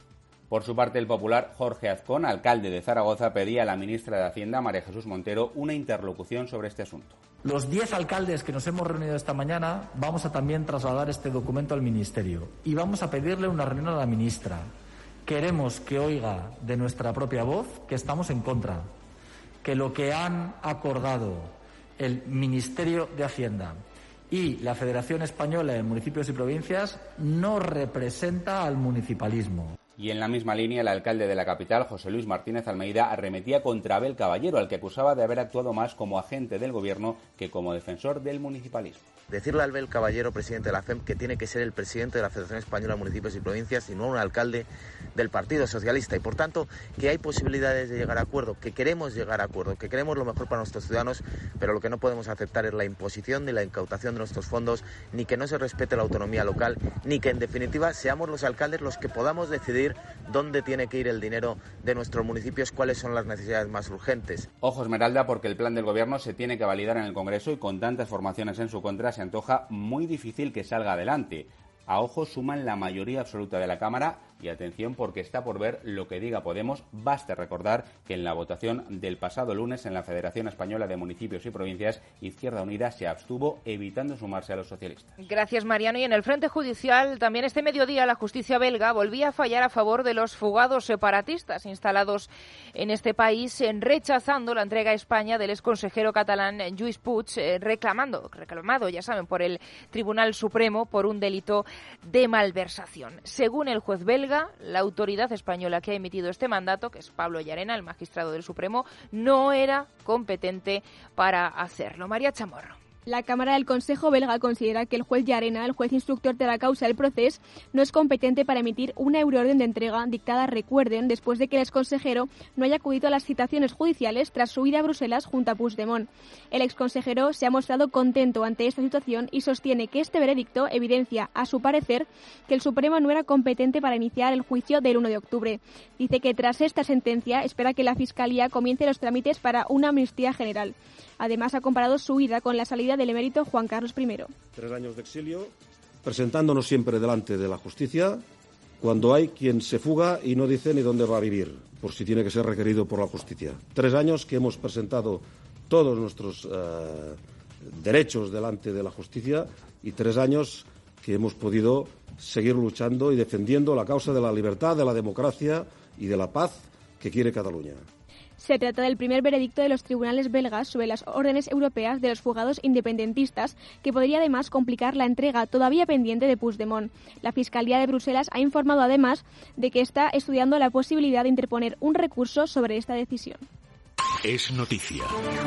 Por su parte, el popular Jorge Azcón, alcalde de Zaragoza, pedía a la ministra de Hacienda, María Jesús Montero, una interlocución sobre este asunto. Los diez alcaldes que nos hemos reunido esta mañana vamos a también trasladar este documento al Ministerio y vamos a pedirle una reunión a la ministra. Queremos que oiga de nuestra propia voz que estamos en contra, que lo que han acordado el Ministerio de Hacienda y la Federación Española de Municipios y Provincias no representa al municipalismo. Y en la misma línea, el alcalde de la capital, José Luis Martínez Almeida, arremetía contra Abel Caballero, al que acusaba de haber actuado más como agente del gobierno que como defensor del municipalismo. Decirle a Abel Caballero, presidente de la F E M, que tiene que ser el presidente de la Federación Española de Municipios y Provincias y no un alcalde del Partido Socialista. Y por tanto, que hay posibilidades de llegar a acuerdo, que queremos llegar a acuerdo, que queremos lo mejor para nuestros ciudadanos, pero lo que no podemos aceptar es la imposición ni la incautación de nuestros fondos, ni que no se respete la autonomía local, ni que en definitiva seamos los alcaldes los que podamos decidir dónde tiene que ir el dinero de nuestros municipios, cuáles son las necesidades más urgentes. Ojo, Esmeralda, porque el plan del gobierno se tiene que validar en el Congreso y con tantas formaciones en su contra se antoja muy difícil que salga adelante. A ojo suman la mayoría absoluta de la Cámara y atención porque está por ver lo que diga Podemos. Baste recordar que en la votación del pasado lunes en la Federación Española de Municipios y Provincias, Izquierda Unida se abstuvo evitando sumarse a los socialistas. Gracias, Mariano. Y en el frente judicial, también este mediodía la justicia belga volvía a fallar a favor de los fugados separatistas instalados en este país, rechazando la entrega a España del exconsejero catalán Lluís Puig, reclamando, reclamado, ya saben, por el Tribunal Supremo por un delito de malversación. Según el juez belga, la autoridad española que ha emitido este mandato, que es Pablo Llarena, el magistrado del Supremo, no era competente para hacerlo. María Chamorro. La Cámara del Consejo belga considera que el juez Llarena, el juez instructor de la causa del proceso, no es competente para emitir una euroorden de entrega dictada, recuerden, después de que el exconsejero no haya acudido a las citaciones judiciales tras su ida a Bruselas junto a Puigdemont. El exconsejero se ha mostrado contento ante esta situación y sostiene que este veredicto evidencia, a su parecer, que el Supremo no era competente para iniciar el juicio del uno de octubre. Dice que tras esta sentencia espera que la Fiscalía comience los trámites para una amnistía general. Además, ha comparado su ida con la salida del emérito Juan Carlos primero. Tres años de exilio, presentándonos siempre delante de la justicia, cuando hay quien se fuga y no dice ni dónde va a vivir, por si tiene que ser requerido por la justicia. Tres años que hemos presentado todos nuestros eh, derechos delante de la justicia y tres años que hemos podido seguir luchando y defendiendo la causa de la libertad, de la democracia y de la paz que quiere Cataluña. Se trata del primer veredicto de los tribunales belgas sobre las órdenes europeas de los fugados independentistas, que podría además complicar la entrega todavía pendiente de Puigdemont. La Fiscalía de Bruselas ha informado además de que está estudiando la posibilidad de interponer un recurso sobre esta decisión. Es noticia.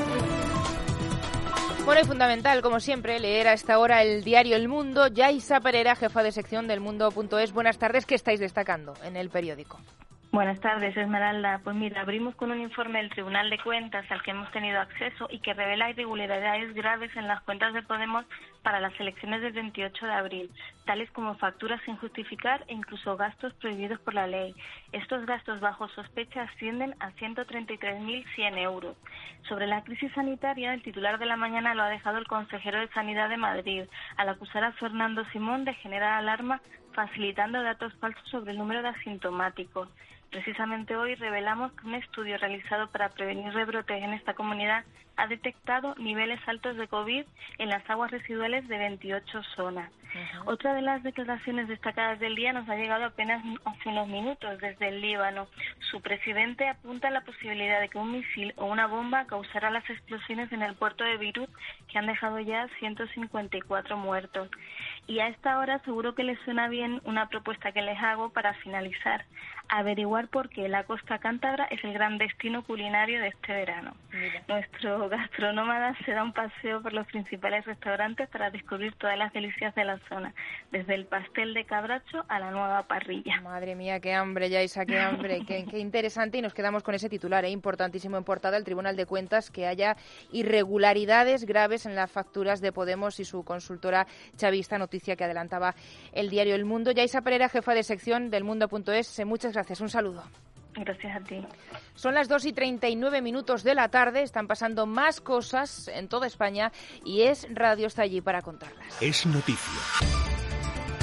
Bueno, y fundamental, como siempre, leer a esta hora el diario El Mundo. Yaisa Pereira, jefa de sección del Mundo punto es. Buenas tardes, ¿qué estáis destacando en el periódico? Buenas tardes, Esmeralda. Pues mira, abrimos con un informe del Tribunal de Cuentas al que hemos tenido acceso y que revela irregularidades graves en las cuentas de Podemos para las elecciones del veintiocho de abril, tales como facturas sin justificar e incluso gastos prohibidos por la ley. Estos gastos bajo sospecha ascienden a ciento treinta y tres mil cien euros. Sobre la crisis sanitaria, el titular de La Mañana lo ha dejado el consejero de Sanidad de Madrid, al acusar a Fernando Simón de generar alarma facilitando datos falsos sobre el número de asintomáticos. Precisamente hoy revelamos que un estudio realizado para prevenir rebrotes en esta comunidad ha detectado niveles altos de COVID en las aguas residuales de veintiocho zonas. Uh-huh. Otra de las declaraciones destacadas del día nos ha llegado apenas hace unos minutos desde el Líbano. Su presidente apunta a la posibilidad de que un misil o una bomba causara las explosiones en el puerto de Beirut, que han dejado ya ciento cincuenta y cuatro muertos. Y a esta hora seguro que les suena bien una propuesta que les hago para finalizar: averiguar por qué la costa cántabra es el gran destino culinario de este verano. Mira. Nuestro gastronómada se da un paseo por los principales restaurantes para descubrir todas las delicias de la zona, desde el pastel de cabracho a la nueva parrilla. Madre mía, qué hambre, Yaisa, qué hambre, qué, qué interesante. Y nos quedamos con ese titular, ¿eh? Importantísimo en portada, el Tribunal de Cuentas, que haya irregularidades graves en las facturas de Podemos y su consultora chavista, noticia que adelantaba el diario El Mundo. Yaisa Pereira, jefa de sección del Mundo punto es, muchas gracias, un saludo. Gracias a ti. Son las dos y treinta y nueve minutos de la tarde, están pasando más cosas en toda España y Es Radio está allí para contarlas. Es noticia.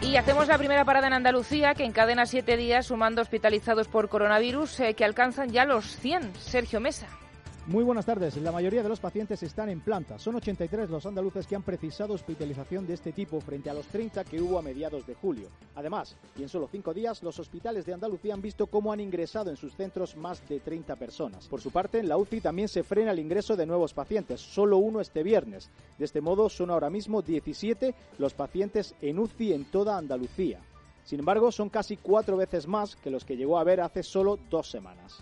Y hacemos la primera parada en Andalucía, que encadena siete días sumando hospitalizados por coronavirus, eh, que alcanzan ya los cien. Sergio Mesa. Muy buenas tardes. La mayoría de los pacientes están en planta. Son ochenta y tres los andaluces que han precisado hospitalización de este tipo frente a los treinta que hubo a mediados de julio. Además, y en solo cinco días, los hospitales de Andalucía han visto cómo han ingresado en sus centros más de treinta personas. Por su parte, en la U C I también se frena el ingreso de nuevos pacientes, solo uno este viernes. De este modo, son ahora mismo diecisiete los pacientes en U C I en toda Andalucía. Sin embargo, son casi cuatro veces más que los que llegó a haber hace solo dos semanas.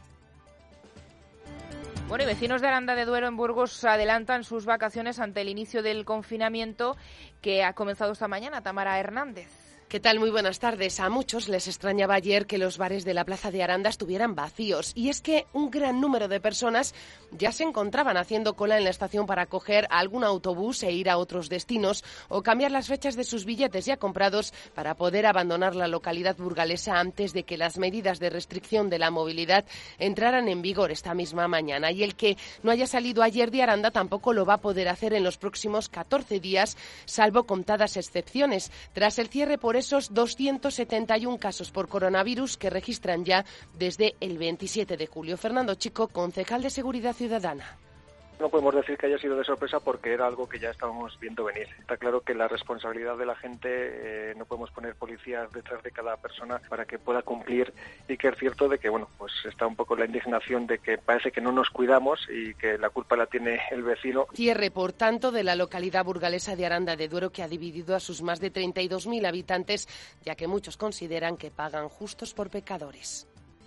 Bueno, y vecinos de Aranda de Duero en Burgos adelantan sus vacaciones ante el inicio del confinamiento que ha comenzado esta mañana. Tamara Hernández. ¿Qué tal? Muy buenas tardes. A muchos les extrañaba ayer que los bares de la Plaza de Aranda estuvieran vacíos. Y es que un gran número de personas ya se encontraban haciendo cola en la estación para coger algún autobús e ir a otros destinos o cambiar las fechas de sus billetes ya comprados para poder abandonar la localidad burgalesa antes de que las medidas de restricción de la movilidad entraran en vigor esta misma mañana. Y el que no haya salido ayer de Aranda tampoco lo va a poder hacer en los próximos catorce días, salvo contadas excepciones. Tras el cierre por esos doscientos setenta y uno casos por coronavirus que registran ya desde el veintisiete de julio. Fernando Chico, concejal de Seguridad Ciudadana. No podemos decir que haya sido de sorpresa porque era algo que ya estábamos viendo venir. Está claro que la responsabilidad de la gente, eh, no podemos poner policías detrás de cada persona para que pueda cumplir, y que es cierto de que, bueno, pues está un poco la indignación de que parece que no nos cuidamos y que la culpa la tiene el vecino. Cierre, por tanto, de la localidad burgalesa de Aranda de Duero, que ha dividido a sus más de treinta y dos mil habitantes, ya que muchos consideran que pagan justos por pecadores.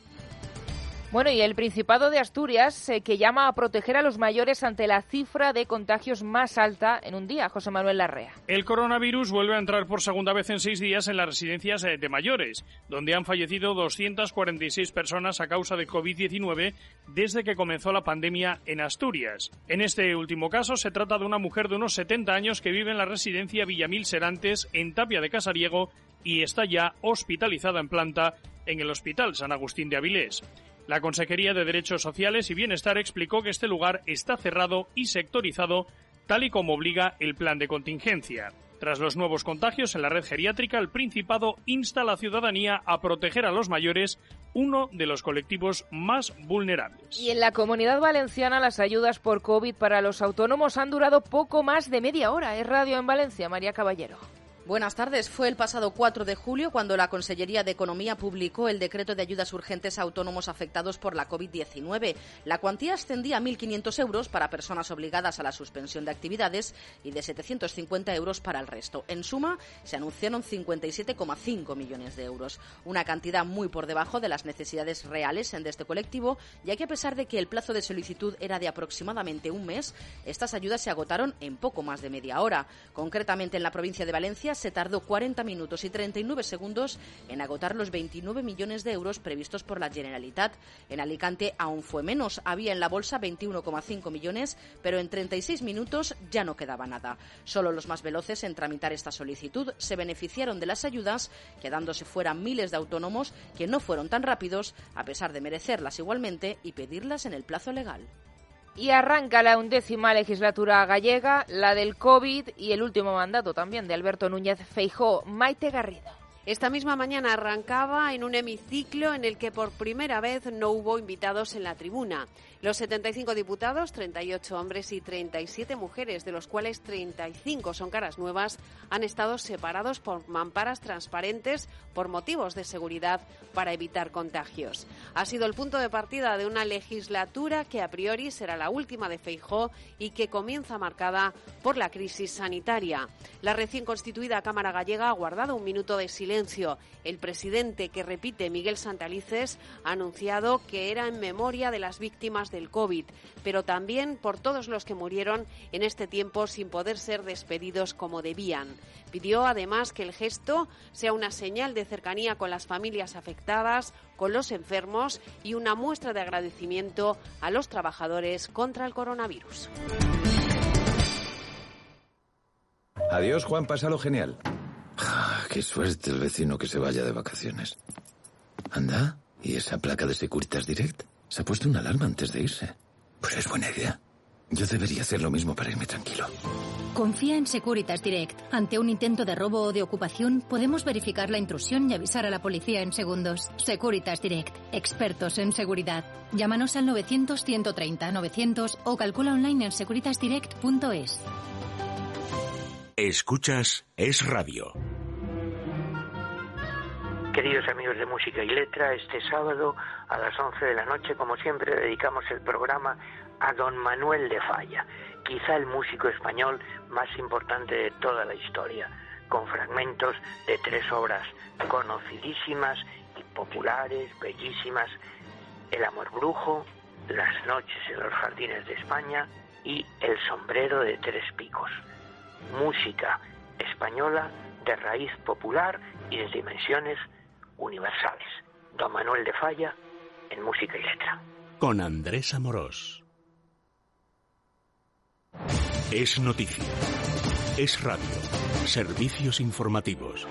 Bueno, y el Principado de Asturias, eh, que llama a proteger a los mayores ante la cifra de contagios más alta en un día. José Manuel Larrea. El coronavirus vuelve a entrar por segunda vez en seis días en las residencias de mayores, donde han fallecido doscientas cuarenta y seis personas a causa de covid diecinueve desde que comenzó la pandemia en Asturias. En este último caso se trata de una mujer de unos setenta años que vive en la residencia Villamil Serantes, en Tapia de Casariego, y está ya hospitalizada en planta en el Hospital San Agustín de Avilés. La Consejería de Derechos Sociales y Bienestar explicó que este lugar está cerrado y sectorizado, tal y como obliga el plan de contingencia. Tras los nuevos contagios en la red geriátrica, el Principado insta a la ciudadanía a proteger a los mayores, uno de los colectivos más vulnerables. Y en la Comunidad Valenciana las ayudas por COVID para los autónomos han durado poco más de media hora. Es Radio en Valencia, María Caballero. Buenas tardes. Fue el pasado cuatro de julio cuando la Consellería de Economía publicó el decreto de ayudas urgentes a autónomos afectados por la covid diecinueve. La cuantía ascendía a mil quinientos euros para personas obligadas a la suspensión de actividades y de setecientos cincuenta euros para el resto. En suma, se anunciaron cincuenta y siete coma cinco millones de euros, una cantidad muy por debajo de las necesidades reales de este colectivo, ya que a pesar de que el plazo de solicitud era de aproximadamente un mes, estas ayudas se agotaron en poco más de media hora. Concretamente, en la provincia de Valencia se tardó cuarenta minutos y treinta y nueve segundos en agotar los veintinueve millones de euros previstos por la Generalitat. En Alicante aún fue menos, había en la bolsa veintiuno coma cinco millones, pero en treinta y seis minutos ya no quedaba nada. Solo los más veloces en tramitar esta solicitud se beneficiaron de las ayudas, quedándose fuera miles de autónomos que no fueron tan rápidos, a pesar de merecerlas igualmente y pedirlas en el plazo legal. Y arranca la undécima legislatura gallega, la del COVID y el último mandato también de Alberto Núñez Feijóo. Maite Garrido. Esta misma mañana arrancaba en un hemiciclo en el que por primera vez no hubo invitados en la tribuna. Los setenta y cinco diputados, treinta y ocho hombres y treinta y siete mujeres, de los cuales treinta y cinco son caras nuevas, han estado separados por mamparas transparentes por motivos de seguridad para evitar contagios. Ha sido el punto de partida de una legislatura que a priori será la última de Feijóo y que comienza marcada por la crisis sanitaria. La recién constituida Cámara Gallega ha guardado un minuto de silencio. El presidente, que repite, Miguel Santalices, ha anunciado que era en memoria de las víctimas del COVID, pero también por todos los que murieron en este tiempo sin poder ser despedidos como debían. Pidió además que el gesto sea una señal de cercanía con las familias afectadas, con los enfermos y una muestra de agradecimiento a los trabajadores contra el coronavirus. Adiós, Juan, pásalo genial. Qué suerte el vecino que se vaya de vacaciones. Anda, ¿y esa placa de Securitas Direct? Se ha puesto una alarma antes de irse. Pues es buena idea. Yo debería hacer lo mismo para irme tranquilo. Confía en Securitas Direct. Ante un intento de robo o de ocupación, podemos verificar la intrusión y avisar a la policía en segundos. Securitas Direct. Expertos en seguridad. Llámanos al novecientos, ciento treinta, novecientos o calcula online en securitas direct punto es. Escuchas Es Radio. Queridos amigos de Música y Letra, este sábado a las once de la noche, como siempre, dedicamos el programa a don Manuel de Falla, quizá el músico español más importante de toda la historia, con fragmentos de tres obras conocidísimas y populares, bellísimas: El amor brujo, Las noches en los jardines de España y El sombrero de tres picos. Música española de raíz popular y de dimensiones universales. Don Manuel de Falla en Música y Letra. Con Andrés Amorós. Es noticia. Es radio. Servicios informativos.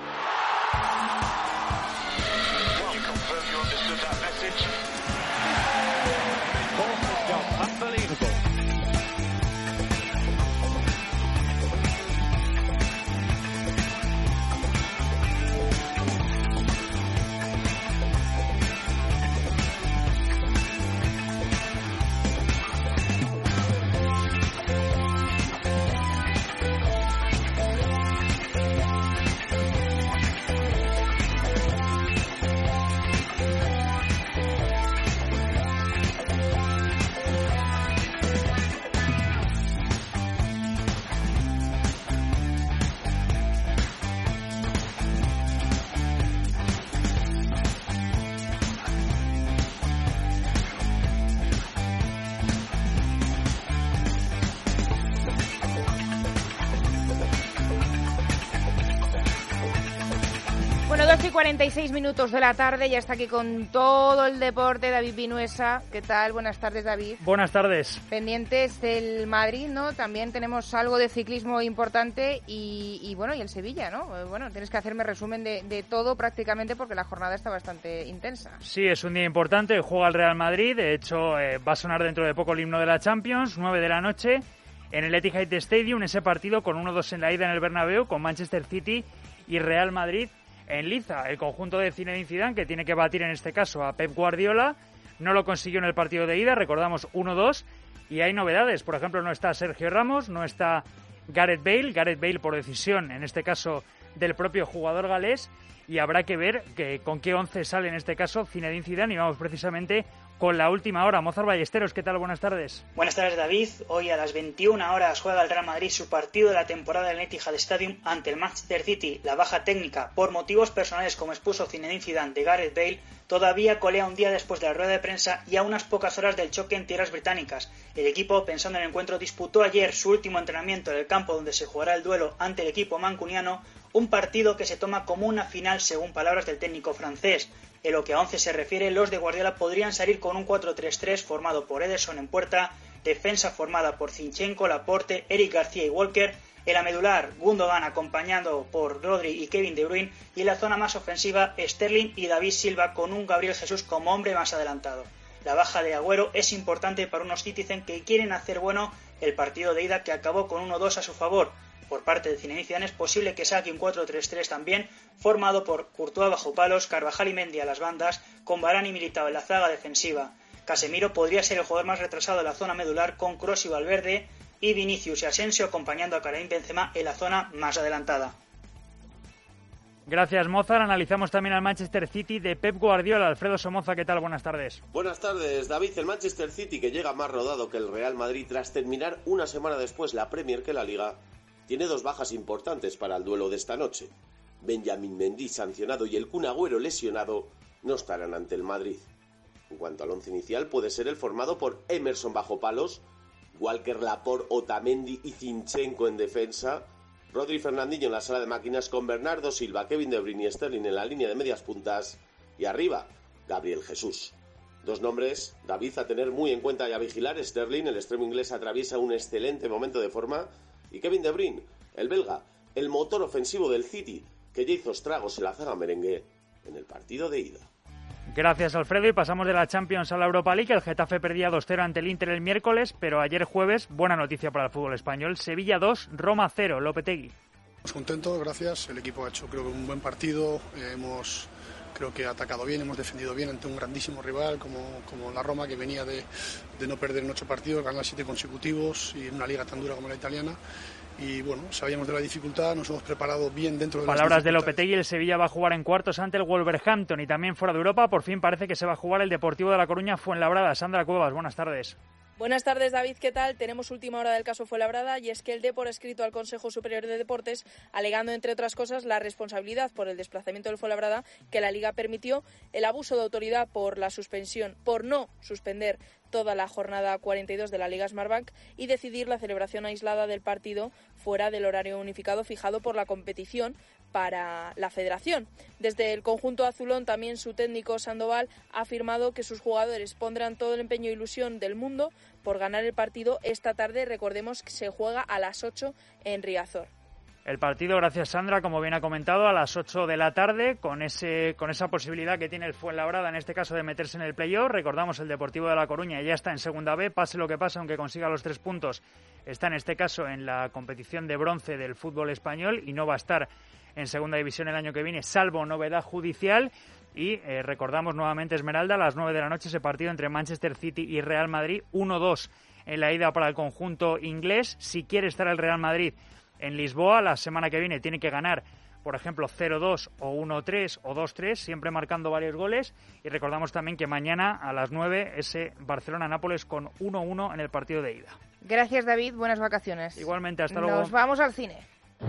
cuarenta y seis minutos de la tarde, ya está aquí con todo el deporte David Vinuesa. ¿Qué tal? Buenas tardes, David. Buenas tardes. Pendientes del Madrid, ¿no? También tenemos algo de ciclismo importante y, y bueno, y el Sevilla, ¿no? Bueno, tienes que hacerme resumen de, de todo prácticamente porque la jornada está bastante intensa. Sí, es un día importante, juega el Real Madrid, de hecho eh, va a sonar dentro de poco el himno de la Champions, nueve de la noche, en el Etihad Stadium, ese partido con uno dos en la ida en el Bernabéu, con Manchester City y Real Madrid en liza. El conjunto de Zinedine Zidane, que tiene que batir en este caso a Pep Guardiola, no lo consiguió en el partido de ida, recordamos uno dos, y hay novedades. Por ejemplo, no está Sergio Ramos, no está Gareth Bale, Gareth Bale por decisión, en este caso del propio jugador galés, y habrá que ver que, con qué once sale en este caso Zinedine Zidane, y vamos precisamente con la última hora. Mozart Ballesteros, ¿qué tal? Buenas tardes. Buenas tardes, David. Hoy a las veintiuna horas juega el Real Madrid su partido de la temporada en el Etihad Stadium ante el Manchester City. La baja técnica por motivos personales, como expuso Zinedine Zidane, de Gareth Bale, todavía colea un día después de la rueda de prensa y a unas pocas horas del choque en tierras británicas. El equipo, pensando en el encuentro, disputó ayer su último entrenamiento en el campo donde se jugará el duelo ante el equipo mancuniano, un partido que se toma como una final según palabras del técnico francés. En lo que a once se refiere, los de Guardiola podrían salir con un cuatro tres tres formado por Ederson en puerta, defensa formada por Zinchenko, Laporte, Eric García y Walker, en la medular Gundogan acompañado por Rodri y Kevin De Bruyne, y en la zona más ofensiva Sterling y David Silva con un Gabriel Jesús como hombre más adelantado. La baja de Agüero es importante para unos Citizen que quieren hacer bueno el partido de ida, que acabó con uno dos a su favor. Por parte de Zinedine Zidane es posible que saque un cuatro tres tres también, formado por Courtois bajo palos, Carvajal y Mendy a las bandas, con Varane y Militao en la zaga defensiva. Casemiro podría ser el jugador más retrasado de la zona medular, con Kroos y Valverde, y Vinicius y Asensio acompañando a Karim Benzema en la zona más adelantada. Gracias, Mozart. Analizamos también al Manchester City de Pep Guardiola. Alfredo Somoza, ¿qué tal? Buenas tardes. Buenas tardes, David. El Manchester City, que llega más rodado que el Real Madrid tras terminar una semana después la Premier que la Liga, tiene dos bajas importantes para el duelo de esta noche. Benjamín Mendy, sancionado, y el Kun Agüero, lesionado, no estarán ante el Madrid. En cuanto al once inicial, puede ser el formado por Emerson bajo palos, Walker, Laporte, Otamendi y Zinchenko en defensa, Rodri Fernandinho en la sala de máquinas con Bernardo Silva, Kevin De Bruyne y Sterling en la línea de medias puntas, y arriba, Gabriel Jesús. Dos nombres, David, a tener muy en cuenta y a vigilar. Sterling, el extremo inglés, atraviesa un excelente momento de forma, y Kevin De Bruyne, el belga, el motor ofensivo del City, que ya hizo estragos en la zaga merengue en el partido de ida. Gracias, Alfredo, y pasamos de la Champions a la Europa League. El Getafe perdía dos cero ante el Inter el miércoles, pero ayer jueves, buena noticia para el fútbol español, Sevilla dos, Roma cero, Lopetegui. Estamos contentos, gracias, el equipo ha hecho creo que un buen partido, eh, hemos creo que atacado bien, hemos defendido bien ante un grandísimo rival como, como la Roma, que venía de, de no perder en ocho partidos, ganar siete consecutivos y en una liga tan dura como la italiana. Y bueno, sabíamos de la dificultad, nos hemos preparado bien dentro de las Palabras de Lopetegui, el Sevilla va a jugar en cuartos ante el Wolverhampton y también fuera de Europa. Por fin parece que se va a jugar el Deportivo de La Coruña Fuenlabrada. Sandra Cuevas, buenas tardes. Buenas tardes, David, ¿qué tal? Tenemos última hora del caso Fuenlabrada y es que el Depor ha escrito al Consejo Superior de Deportes alegando, entre otras cosas, la responsabilidad por el desplazamiento del Fuenlabrada que la Liga permitió, el abuso de autoridad por la suspensión, por no suspender toda la jornada cuarenta y dos de la Liga Smartbank y decidir la celebración aislada del partido fuera del horario unificado fijado por la competición para la federación. Desde el conjunto azulón, también su técnico Sandoval ha afirmado que sus jugadores pondrán todo el empeño e ilusión del mundo por ganar el partido esta tarde. Recordemos que se juega a las ocho en Riazor. El partido, gracias Sandra, como bien ha comentado, a las ocho de la tarde, con ese con esa posibilidad que tiene el Fuenlabrada, en este caso, de meterse en el playoff. Recordamos, el Deportivo de La Coruña ya está en Segunda B, pase lo que pase, aunque consiga los tres puntos, está en este caso en la competición de bronce del fútbol español y no va a estar en Segunda División el año que viene, salvo novedad judicial. Y eh, recordamos nuevamente, Esmeralda, a las nueve de la noche ese partido entre Manchester City y Real Madrid, uno dos en la ida para el conjunto inglés. Si quiere estar el Real Madrid en Lisboa, la semana que viene tiene que ganar, por ejemplo, cero dos o uno tres o dos tres, siempre marcando varios goles. Y recordamos también que mañana a las nueve ese Barcelona-Nápoles con uno uno en el partido de ida. Gracias, David. Buenas vacaciones. Igualmente, hasta luego. Nos vamos al cine.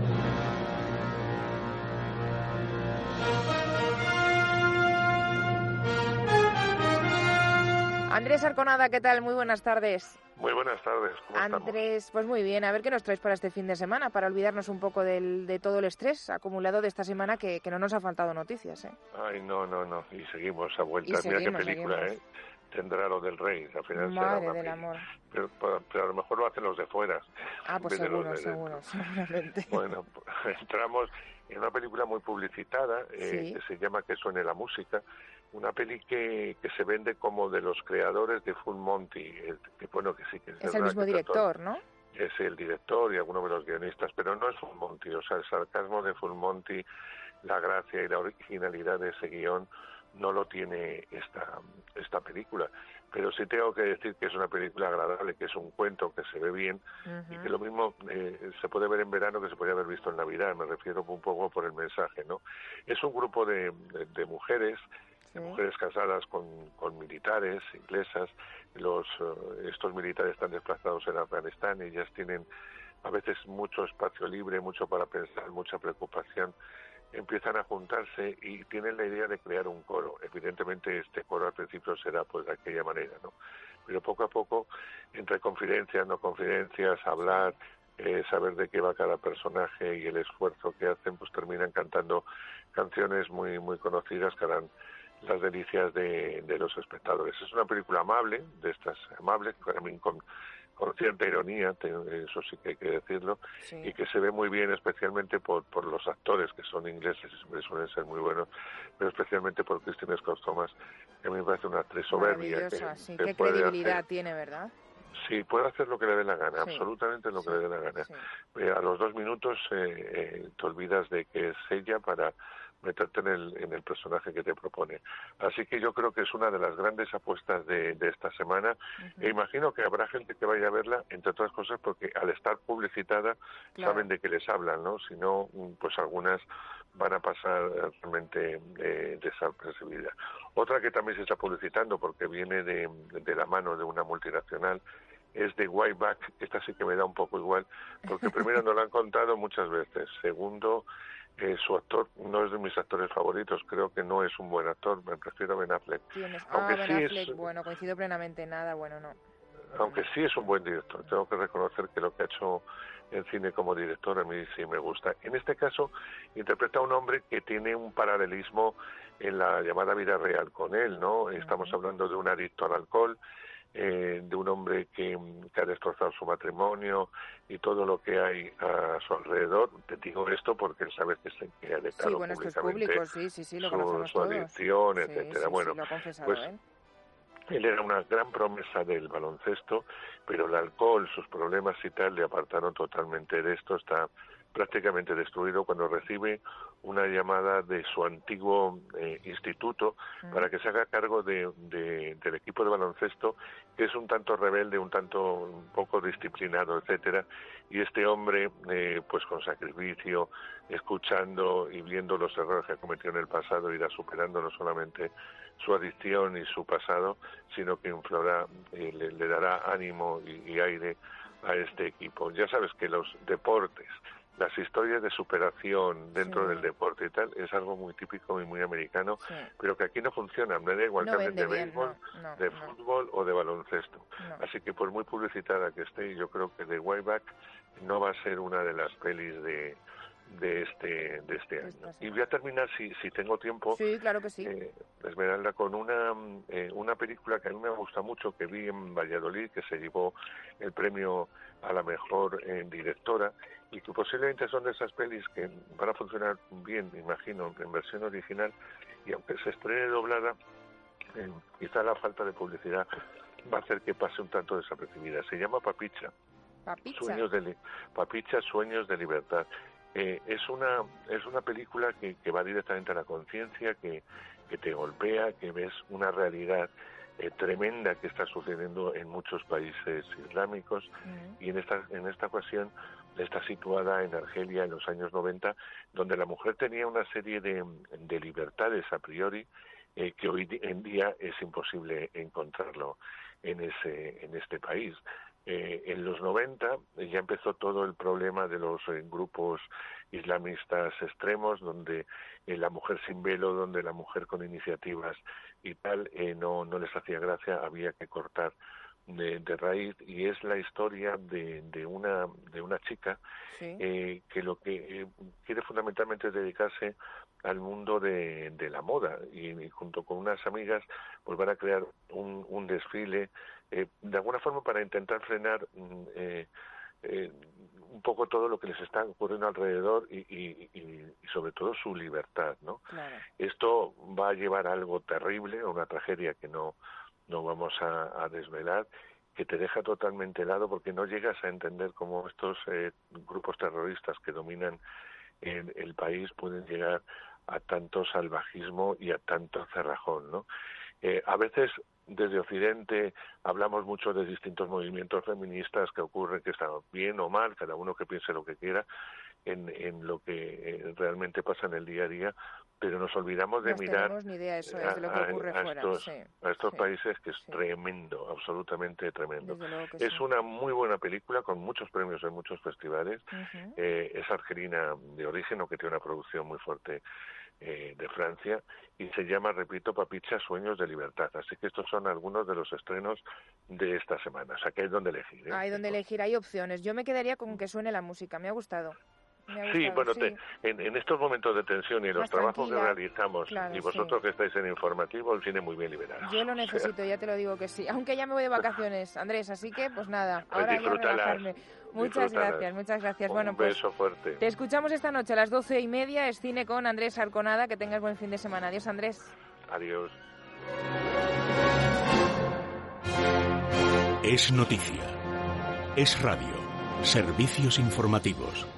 Andrés Arconada, ¿qué tal? Muy buenas tardes. Muy buenas tardes, ¿cómo Andrés, estamos? pues muy bien. A ver qué nos traes para este fin de semana, para olvidarnos un poco del, de todo el estrés acumulado de esta semana, que, que no nos ha faltado noticias, ¿eh? Ay, no, no, no. Y seguimos a vuelta. Y Mira seguimos, qué película, seguimos. ¿eh? Tendrá lo del rey. Al final Madre será una del peli. amor. Pero, pero, pero a lo mejor lo hacen los de fuera. Ah, pues en vez de seguro, los de seguro, dentro. seguramente. Bueno, pues, entramos en una película muy publicitada, eh, Sí. que se llama Que suene la música. Una peli que, que se vende como de los creadores de Full Monty, el, que bueno, que sí que es, Es el verdad mismo que director, trató- ¿no? Es el director y alguno de los guionistas, pero no es Full Monty, o sea, el sarcasmo de Full Monty, la gracia y la originalidad de ese guión no lo tiene esta, esta película. Pero sí tengo que decir que es una película agradable, que es un cuento que se ve bien y que lo mismo eh, se puede ver en verano que se podría haber visto en Navidad, me refiero un poco por el mensaje, ¿no? Es un grupo de, de, de mujeres, de mujeres casadas con, con militares inglesas. Los eh, estos militares están desplazados en Afganistán y ellas tienen a veces mucho espacio libre, mucho para pensar, mucha preocupación. Empiezan a juntarse y tienen la idea de crear un coro. Evidentemente este coro al principio será pues de aquella manera, ¿no? Pero poco a poco, entre confidencias, no confidencias, hablar, eh, saber de qué va cada personaje y el esfuerzo que hacen, pues terminan cantando canciones muy muy conocidas que harán las delicias de, de los espectadores. Es una película amable, de estas amables, también con, con cierta ironía, te- eso sí que hay que decirlo, Sí. y que se ve muy bien especialmente por, por los actores, que son ingleses y siempre suelen ser muy buenos, pero especialmente por Christine Scott Thomas, que a mí me parece una actriz soberbia. Maravillosa, que- sí. que Qué puede credibilidad hacer- tiene, ¿verdad? Sí, puede hacer lo que le dé la gana, Sí, absolutamente lo que le dé la gana. Eh, a los dos minutos eh, eh, te olvidas de que es ella para meterte en el, en el personaje que te propone. Así que yo creo que es una de las grandes apuestas de, de esta semana. E imagino que habrá gente que vaya a verla, entre otras cosas, porque al estar publicitada Claro. saben de qué les hablan, ¿no? Si no, mm, pues algunas van a pasar eh, realmente eh, desapercibidas. Otra que también se está publicitando porque viene de, de la mano de una multinacional es de Whiteback. Esta sí que me da un poco igual, porque primero nos lo han contado muchas veces. Segundo, eh, su actor no es de mis actores favoritos, creo que no es un buen actor, me prefiero a Ben Affleck. Tienes... Ah, Aunque Ben sí Affleck, es, bueno, coincido plenamente, nada, bueno, no. aunque sí es un buen director, tengo que reconocer que lo que ha hecho en cine como director a mí sí me gusta. En este caso interpreta a un hombre que tiene un paralelismo en la llamada vida real con él, ¿no? Estamos hablando de un adicto al alcohol, eh, de un hombre que, que ha destrozado su matrimonio y todo lo que hay a su alrededor. Te digo esto porque él sabe que se que ha declarado sí, bueno, esto es públicamente público, sí, sí, sí, lo su, su todos. adicción, Sí, etcétera. sí, bueno, sí, lo ha confesado, pues ¿eh? él era una gran promesa del baloncesto, pero el alcohol, sus problemas y tal le apartaron totalmente de esto. Está prácticamente destruido cuando recibe una llamada de su antiguo eh, instituto uh-huh. para que se haga cargo de, de, del equipo de baloncesto, que es un tanto rebelde, un tanto un poco disciplinado, etcétera. Y este hombre, eh, pues con sacrificio, escuchando y viendo los errores que cometió en el pasado, irá superando no solamente su adicción y su pasado, sino que inflora, eh, le, le dará ánimo y, y aire a este equipo. Ya sabes que los deportes, las historias de superación dentro sí. del deporte y tal, es algo muy típico y muy americano, sí. pero que aquí no funciona, me da igual no que hablen de bien, béisbol, no, no, de no. fútbol o de baloncesto. No. Así que por muy publicitada que esté, yo creo que The Way Back no va a ser una de las pelis de de este de este año. Y voy a terminar, si si tengo tiempo, sí, claro que sí. eh, Esmeralda, con una eh, una película que a mí me gusta mucho, que vi en Valladolid, que se llevó el premio a la mejor eh, directora, y que posiblemente son de esas pelis que van a funcionar bien, me imagino, en versión original, y aunque se estrene doblada, eh, quizá la falta de publicidad va a hacer que pase un tanto desapercibida. Se llama Papicha. Papicha. Sueños de li- Papicha, Sueños de Libertad. Eh, es una es una película que, que va directamente a la conciencia, que, que te golpea, que ves una realidad eh, tremenda que está sucediendo en muchos países islámicos, uh-huh. y en esta en esta ocasión está situada en Argelia en los años noventa, donde la mujer tenía una serie de, de libertades a priori eh, que hoy en día es imposible encontrarlo en ese en este país. Eh, en los noventa eh, ya empezó todo el problema de los eh, grupos islamistas extremos, donde eh, la mujer sin velo, donde la mujer con iniciativas y tal, eh, no, no les hacía gracia, había que cortar de, de raíz, y es la historia de, de una de una chica sí. eh, que lo que eh, quiere fundamentalmente es dedicarse al mundo de, de la moda, y, y junto con unas amigas pues van a crear un, un desfile eh, de alguna forma para intentar frenar eh, eh, un poco todo lo que les está ocurriendo alrededor y, y, y, y sobre todo su libertad, ¿no? Claro. Esto va a llevar a algo terrible, a una tragedia que no no vamos a, a desvelar, que te deja totalmente helado porque no llegas a entender cómo estos eh, grupos terroristas que dominan el, el país pueden llegar a tanto salvajismo y a tanto cerrajón, ¿no? Eh, a veces desde Occidente hablamos mucho de distintos movimientos feministas que ocurren, que están bien o mal, cada uno que piense lo que quiera en, en lo que eh, realmente pasa en el día a día, pero nos olvidamos de no mirar tenemos ni idea, eso es, de lo que ocurre a, a fuera. estos, Sí, a estos sí, países, que es sí. tremendo, absolutamente tremendo. Desde luego que es sí. una muy buena película con muchos premios en muchos festivales. Uh-huh. eh, es argelina de origen, aunque tiene una producción muy fuerte eh, de Francia, y se llama, repito, Papicha, Sueños de Libertad. Así que estos son algunos de los estrenos de esta semana. O sea, que hay donde elegir. ¿eh? Hay donde elegir, hay opciones. Yo me quedaría con que suene la música, me ha gustado. Me ha gustado Sí, bueno, sí. Te, en, en estos momentos de tensión y en los Más trabajos tranquila, que realizamos, claro, y vosotros sí. que estáis en informativo, el cine muy bien liberado. Yo lo necesito, o sea, ya te lo digo que sí. Aunque ya me voy de vacaciones, Andrés, así que pues nada, pues ahora ya relajarme. Muchas gracias, muchas gracias. Un bueno, pues beso fuerte. Te escuchamos esta noche a las doce y media, es Cine con Andrés Arconada. Que tengas buen fin de semana. Adiós, Andrés. Adiós. Es noticia. Es radio. Servicios informativos.